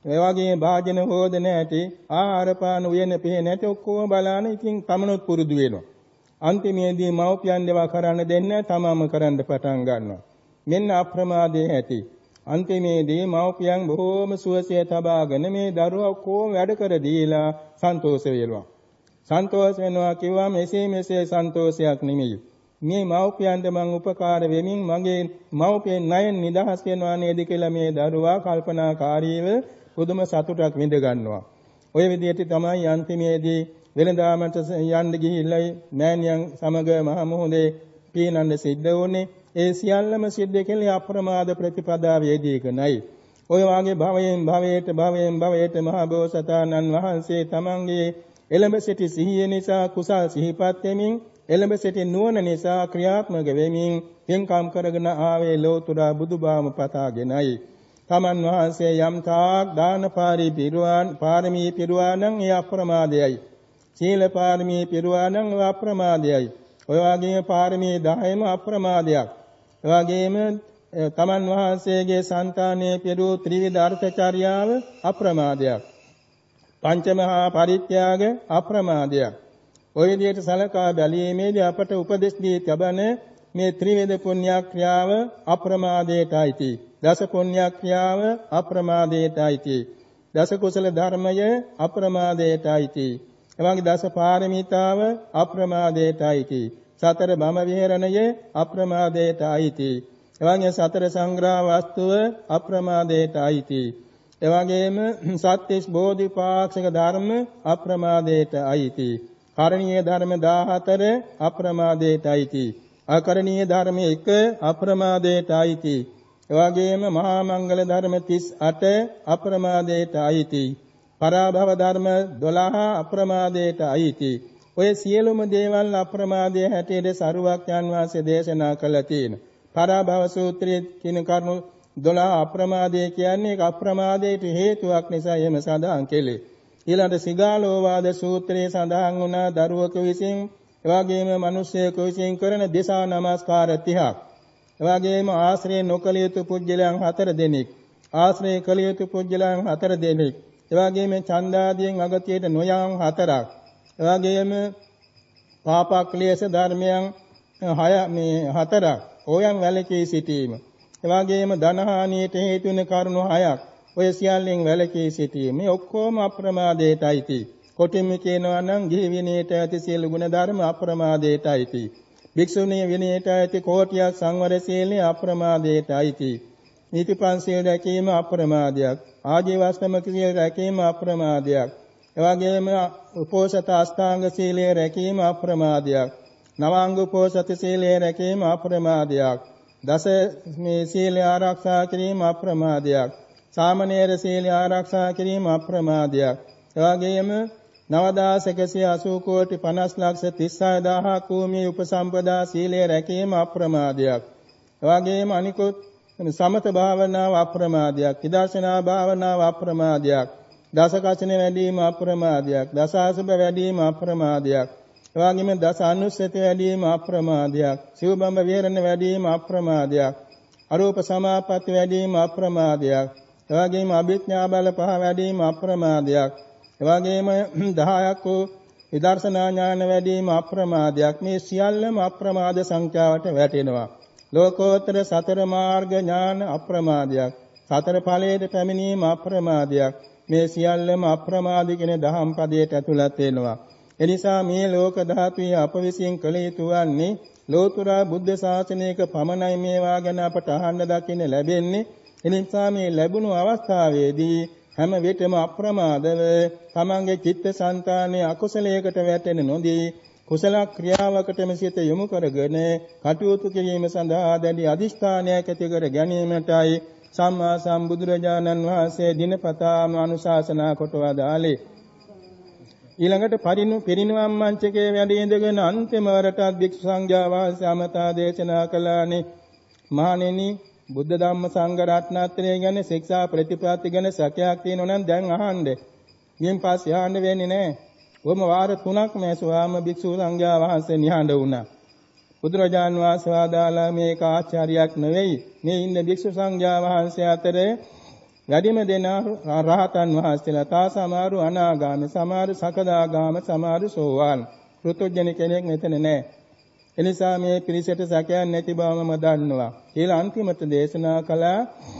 ඒ වගේ භාජන හොදන ඇති ආහාර පාන උයන පිහ නැති ඔක්කොම බලන ඉතින් තමනුත් පුරුදු වෙනවා. අන්තිමේදී මව්පියන් දේවා කරන්න දෙන්නේ තමම කරන්න පටන් ගන්නවා. මෙන්න අප්‍රමාදයේ ඇති. අන්තිමේදී මව්පියන් බොහෝම සුවසේ තබාගෙන මේ දරුවා කොහොම වැඩ කර දීලා සන්තෝෂ වෙනවා. සන්තෝෂ වෙනවා කිව්වම එසේ මෙසේ සන්තෝෂයක් නෙමෙයි. මේ මව්පියන්ට මං උපකාර වෙමින් මගේ මව්පියන් ණයෙන් නිදහස් වෙනවා නේද කියලා මේ දරුවා කල්පනාකාරීව පුදුම සතුටක් විඳ ගන්නවා. ওই විදිහට තමයි අන්තිමේදී වෙළඳාමට යන්න ගිහිල්ලා මෑණියන් සමග මහ මොහොතේ පීනන්න සිද්ධ වුණේ. ඒ සියල්ලම සිද්ධ කෙලේ අප්‍රමාද ප්‍රතිපදාවේදී කනයි. ඔය වාගේ භවයෙන් භවයට භවයෙන් භවයට මහ බෝසතාණන් වහන්සේ තමන්ගේ එළඹ සිටි සිහිය නිසා කුසල් සිහිපත් වෙමින් එළඹ සිටි නුවණ නිසා ක්‍රියාත්මක වෙමින් පින්කම් කරගෙන ආවේ ලෝතුරා බුදුබාම පතාගෙනයි. තමන් වහන්සේ යම් තාක් දාන පාරී පිරුවාන් පාරමී පිරුවානම් ඒ අප්‍රමාදයයි. සීල පාරමී පිරුවානම් ඒ අප්‍රමාදයයි. ඔය වගේම පාරමී දහයම අප්‍රමාදයක්. ඒ වගේම තමන් වහන්සේගේ సంతානයේ පිරු ත්‍රිවිධ අර්ථචර්යාව අප්‍රමාදයක්. පංචමහා පරිත්‍යාග අප්‍රමාදයක්. ඔය විදිහට සලකා බැලීමේදී අපට උපදෙස් දී තිබෙන මේ ත්‍රිවිධ පුණ්‍යක්‍රියාව අප්‍රමාදයටයි. දස පුණ්‍යක්‍රියාව අප්‍රමාදයටයි. දස කුසල ධර්මය අප්‍රමාදයටයි. එවැනි දස පාරමිතාව අප්‍රමාදයටයි. සතර බම විහරණය අප්‍රමාදයටයි. එවැනි සතර සංග්‍රහ වස්තුව අප්‍රමාදයටයි. එවැගේම සත්‍තිස් බෝධිපාක්ෂික ධර්ම අප්‍රමාදයටයි. කරණීය ධර්ම දාහතර අප්‍රමාදයටයි. අකරණීය ධර්ම එක අප්‍රමාදයටයි. එවැගේම මහා මංගල ධර්ම තිස් අට අප්‍රමාදයටයි. පරාභව ධර්ම දොළහ අප්‍රමාදයටයි. ඔය සියලුම දේවල් අප්‍රමාදයේ හැටියට සරුවක්යන් වහන්සේ දේශනා කළා තියෙන. පරාභව සූත්‍රයේ කියන කරුණු දොළහ අප්‍රමාදයේ කියන්නේ ඒක අප්‍රමාදයට හේතුවක් නිසා එහෙම සඳහන් කෙලේ. ඊළඟ සිගාලෝවාද සූත්‍රයේ සඳහන් වුණා දරුවක විසින් එවාගේම මිනිසෙකු විසින් කරන දේශා නමස්කාර තිහක්. එවාගේම ආශ්‍රය නොකළ යුතු පුජ්‍යලයන් හතර දෙනෙක්. ආශ්‍රය කළ යුතු පුජ්‍යලයන් හතර දෙනෙක්. එවාගේම ඡන්දාදියෙන් අගතියට නොයන් හතරක්. එවාගේම පාපක්ලේශ ධර්මයන් හය මේ හතරක්. ඕයන් වැළකී සිටීම. එවාගේම ධනහානියට හේතු වෙන කරුණු හයක්. ඔය සියල්ලෙන් වැළකී සිටීම. මේ ඔක්කොම අප්‍රමාදයටයි. කොටින්ම කියනවා නම් ගිහි විනයට ඇති සියලු ගුණ ධර්ම අප්‍රමාදයටයි. භික්ෂුණී විනයට ඇති කෝටියක් සංවර සීලය අප්‍රමාදයටයි. නීති පන්සිල් රැකීම අප්‍රමාදයක්. ආජීවශ්‍රමක සීල රැකීම අප්‍රමාදයක්. එවාගේම උපෝසත අෂ්ටාංග සීලය රැකීම අප්‍රමාදයක්. නවාංග උපෝසත සීලය රැකීම අප්‍රමාදයක්. දස මේ සීල ආරක්ෂා කිරීම අප්‍රමාදයක්. සාමණේර සීල ආරක්ෂා කිරීම අප්‍රමාදයක්. එවාගේම නවදාස එකසිය අසූ කෝටි පනස් ලක්ෂ තිස් හය දහසක් භූමියේ උපසම්පදා සීලය රැකීම අප්‍රමාදයක්. එවාගේම අනිකුත් සමත භාවනාව අප්‍රමාදයක්. විදර්ශනා භාවනාව අප්‍රමාදයක්. දස කචන වැඩිම අප්‍රමාදයක්. දස අසුබ වැඩිම අප්‍රමාදයක්. එවාගේම දස අනුස්සති වැඩිම අප්‍රමාදයක්. සිව්බඹ විහරණ වැඩිම අප්‍රමාදයක්. අරූප සමාපatti වැඩිම අප්‍රමාදයක්. එවාගේම අභිඥා බල පහ වැඩිම අප්‍රමාදයක්. එවාගේම දහයක් වූ විදර්ශනා ඥාන වැඩිම අප්‍රමාදයක්. මේ සියල්ලම අප්‍රමාද සංඛ්‍යාවට වැටෙනවා. ලෝකෝත්තර සතර මාර්ග ඥාන අප්‍රමාදයක්. සතර ඵලයට පැමිණීම අප්‍රමාදයක්. මේ සියල්ලම අප්‍රමාද කියන දහම් පදයට ඇතුළත් වෙනවා. එනිසා මේ ලෝක ධාතුවේ අප විසින් කළ යුතු වන්නේ ලෝතර බුද්ධ ශාසනයක පමණයි මේවා ගැන අපට අහන්න දකින්න ලැබෙන්නේ. එනිසා මේ ලැබුණු අවස්ථාවේදී හැම විටම අප්‍රමාදව තමන්ගේ චිත්තසංතානයේ අකුසලයකට වැටෙන නොදී කුසල ක්‍රියාවකටම සිත යොමු කරගෙන කටයුතු කිරීම සඳහා දැඩි අදිෂ්ඨානයක් ඇති කර ගැනීමටයි සම්මා සම්බුදුරජාණන් වහන්සේ දිනපතාම අනුශාසනා කොට වදාළේ. ඊළඟට පරිණු පිරිනිවන් මංචකයේ වැඩ ඉඳගෙන අන්තිම වරට භික්ෂු සංඝයා වහන්සේ අමතා දේශනා කළානේ. මහණෙනි, බුද්ධ ධම්ම සංඝ රත්නත්‍රය ගැන ශික්ෂා ප්‍රතිපatti ගැන සැකයක් තියෙනවා නම් දැන් අහන්න. ඊයින් පස්සේ අහන්න වෙන්නේ නැහැ. ඔබම වාර තුනක් මේසුවාම භික්ෂු සංඝයා වහන්සේ නිහඬ වුණා. බුදුරජාන් වහන්සේ වදාලා මේක ආචාර්යයක් නෙවෙයි. මේ ඉන්න භික්ෂු සංඝයා වහන්සේ අතරේ වැඩිම දෙනා රහතන් වහන්සේලා, තා සමහරු අනාගාමී, සමහරු සකදාගාම, සමහරු සෝවාන්. පෘථුජන කෙනෙක් මෙතන නැහැ. එනිසා මේ පිරිසට සැකයක් නැති බවම දන්නවා. ඊළඟ අන්තිමට දේශනා කළා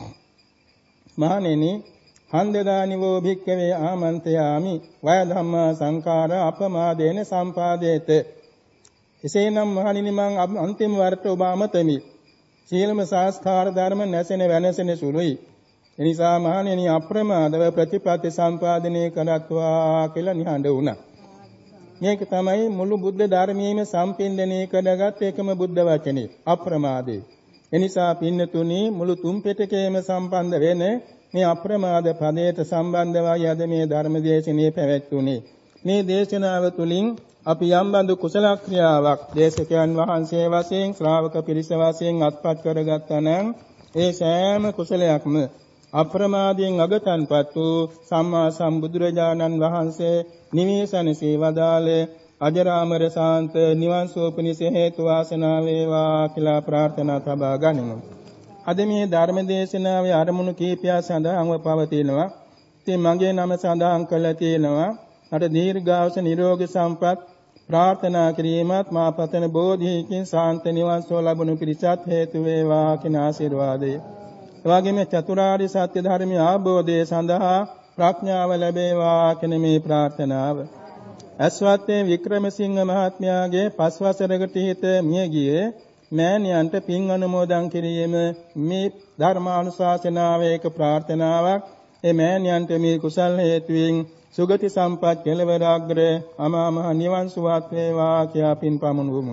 මහණෙනි හන්දදානිවෝ භික්ඛවේ ආමන්ත්‍රයාමි වය ධම්මා සංඛාර අපමාදේන සම්පාදේත. එසේනම් මහණෙනි මං අන්තිම වරට ඔබ අමතමි. සීලම සංස්කාර ධර්ම නැසෙන වෙනසෙන සුළුයි. එනිසා මහණෙනි අප්‍රමාදව ප්‍රතිපatti සම්පාදනය කරත්වා කියලා නිහඬ වුණා. මේක තමයි මුළු බුද්ධ ධර්මයේම සම්පින්දණය කරගත් එකම බුද්ධ වචනේ අප්‍රමාදේ. එනිසා පින්නතුනි මුළු තුන් පිටකයේම සම්බන්ධ වෙන මේ අප්‍රමාද පදයට සම්බන්ධවයි අද මේ ධර්ම දේශනාවේ පැවැත්වුනේ. මේ දේශනාව තුළින් අපි යම් බඳු කුසල ක්‍රියාවක් දේශකයන් වහන්සේ වශයෙන් ශ්‍රාවක පිරිස වශයෙන් අත්පත් කරගත්තා නම් ඒ සෑම කුසලයක්ම අප්‍රමාදයෙන් අගතන්පත් වූ සම්මා සම්බුදුරජාණන් වහන්සේ නිවේසනසේ වදාළ අජරාමර ශාන්ත නිවන් සුව පිණිස හේතු වාසනා වේවා කියලා ප්‍රාර්ථනා තබා ගනිමු. අද මේ ධර්ම දේශනාවේ අරමුණු කීපයක් සඳහන්ව පවතිනවා. ඉතින් මගේ නම සඳහන් කළා තියෙනවා. අට දීර්ඝායුෂ නිරෝගී සම්පත් ප්‍රාර්ථනා කිරීමත් මා පතන බෝධියකින් ශාන්ත නිවන් සුව ලැබුණු පිරිසත් හේතු වේවා කියන ආශිර්වාදය. එවැගේම චතුරාර්ය සත්‍ය ධර්මයේ ආબોධය සඳහා ප්‍රඥාව ලැබේවා කියන මේ ප්‍රාර්ථනාව. අස්වත්තේ වික්‍රමසිංහ මහත්මයාගේ පස් වසරකට හිත මිය ගියේ මෑණියන්ට පින් අනුමෝදන් කිරීම මේ ධර්මානුශාසනාවේ එක ප්‍රාර්ථනාවක්. ඒ මෑණියන්ට මේ කුසල් හේතුවෙන් සුගති සම්පත් කෙලවර අග්‍ර අමා මහ නිවන් සුවත් වේවා කියා පින් පමුණුවමු.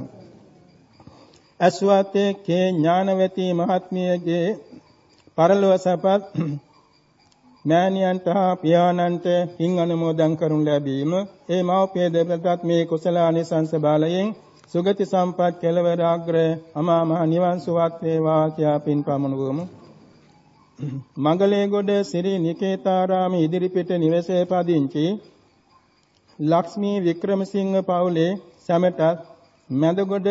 අස්වත්තේ කේ ඥානවති මහත්මියගේ පරලොව සපත් මෑණියන්ට හා පියාණන්ට පින් අනුමෝදන් කරනු ලැබීම ඒ මව්පිය දෙපළටත් මේ කුසල ආනිසංස බලයෙන් සුගති සම්පත් කෙලවර අග්‍ර අමා මහ නිවන් සුවත් වේවා කියා පින් පමුණුවමු. මංගලේගොඩ ශ්‍රී නිකේතාරාම ඉදිරිපිට නිවසේ පදිංචි ලක්ෂ්මී වික්‍රමසිංහ පවුලේ සැමටත් මැදගොඩ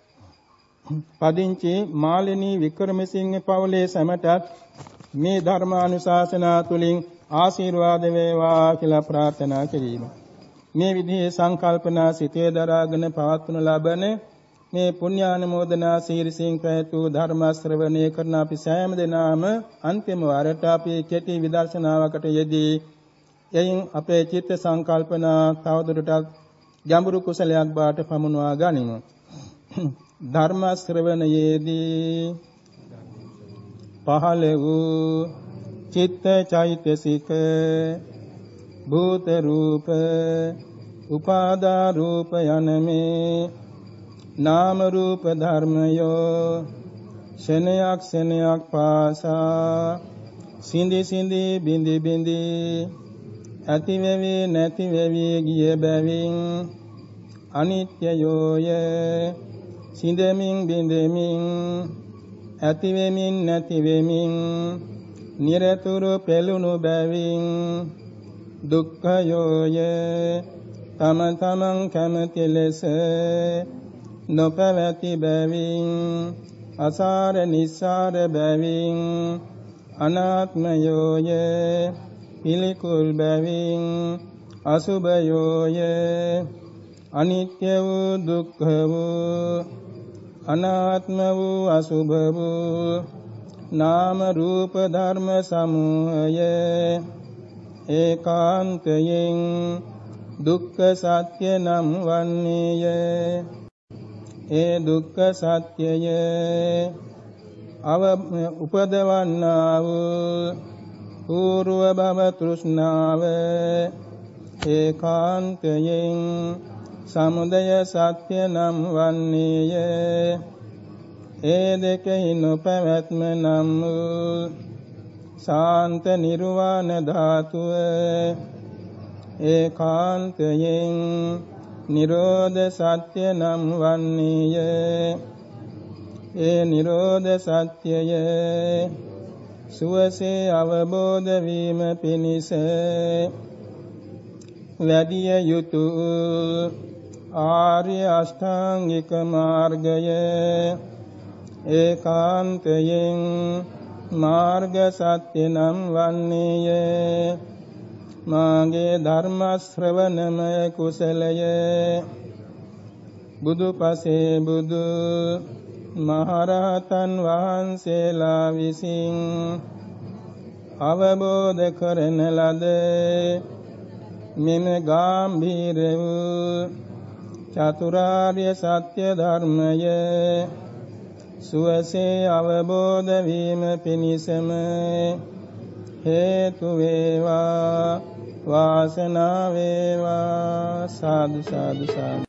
පදිංචි මාලිනී වික්‍රමසිංහ පවුලේ සැමටත් මේ ධර්මානුශාසනා තුලින් ආශිර්වාද වේවා කියලා ප්‍රාර්ථනා කිරීම. මේ විදිහේ සංකල්පනා සිතේ දරාගෙන පවත්වනු ලබන මේ පුණ්‍යානුමෝදනා සීරසින් පැතු ධර්ම ශ්‍රවණය කරන අපි සෑම දෙනාම අන්තිම වරට අපි කෙටි විදර්ශනාවකට යෙදී එයින් අපේ චිත්ත සංකල්පනා තවදුරටත් ගැඹුරු කුසලයක් බාට පමුණවා ගනිමු. ධර්ම ශ්‍රවණයේදී පහළ වූ චිත්ත චෛතසික භූත රූප උපාදා රූප යනමේ නාම රූප ධර්මයෝ ශනයක් ශනයක් පාසා සිඳි සිඳි බිඳි බිඳි ඇති වෙවි නැති වෙවි ගිය බැවින් අනිත්‍යයෝය සිඳෙමින් බිඳෙමින් ඇති වෙමින් නැති වෙමින් නිරතුරු පෙළුණු බැවින් දුක්ඛයෝය තම තමන් කැමති ලෙස නොපැවති බැවින් අසාර නිස්සාර බැවින් අනාත්මයෝය පිළිකුල් බැවින් අසුභයෝය අනිත්‍ය වූ දුක්ඛ වූ අනාත්ම වූ අසුභ වූ නාම රූප ධර්ම සමූහය ඒකාන්තයෙන් දුක්ඛ සත්‍ය නම් වන්නේය. ඒ දුක්ඛ සත්‍යය අව උපදවන්නා වූ పూర్ව භව තෘෂ්ණාව ඒකාන්තයෙන් සමුදය සත්‍ය නම් වන්නේය. ඒ දෙකෙහි නොපැවැත්ම නම් වූ ශාන්ත නිර්වාණ ධාතුව ඒකාන්තයෙන් නිරෝධ සත්‍ය නම් වන්නේය. ඒ නිරෝධ සත්‍යය සුවසේ අවබෝධ වීම පිණිස වැඩිය යුතු ආර්ය අෂ්ටාංගික මාර්ගය ඒකාන්තයෙන් මාර්ග සත්‍ය නම් වන්නේය. මාගේ ධර්ම ශ්‍රවණමය කුසලය බුදුපසේ බුදු මහරහතන් වහන්සේලා විසින් අවබෝධ කරන ලද මෙම ගාම්භීර වූ චතුරාර්ය සත්‍ය ධර්මය සුවසේ අවබෝධ වීම පිණිසම හේතු වේවා වාසනාව වේවා. සාදු සාදු සාදු.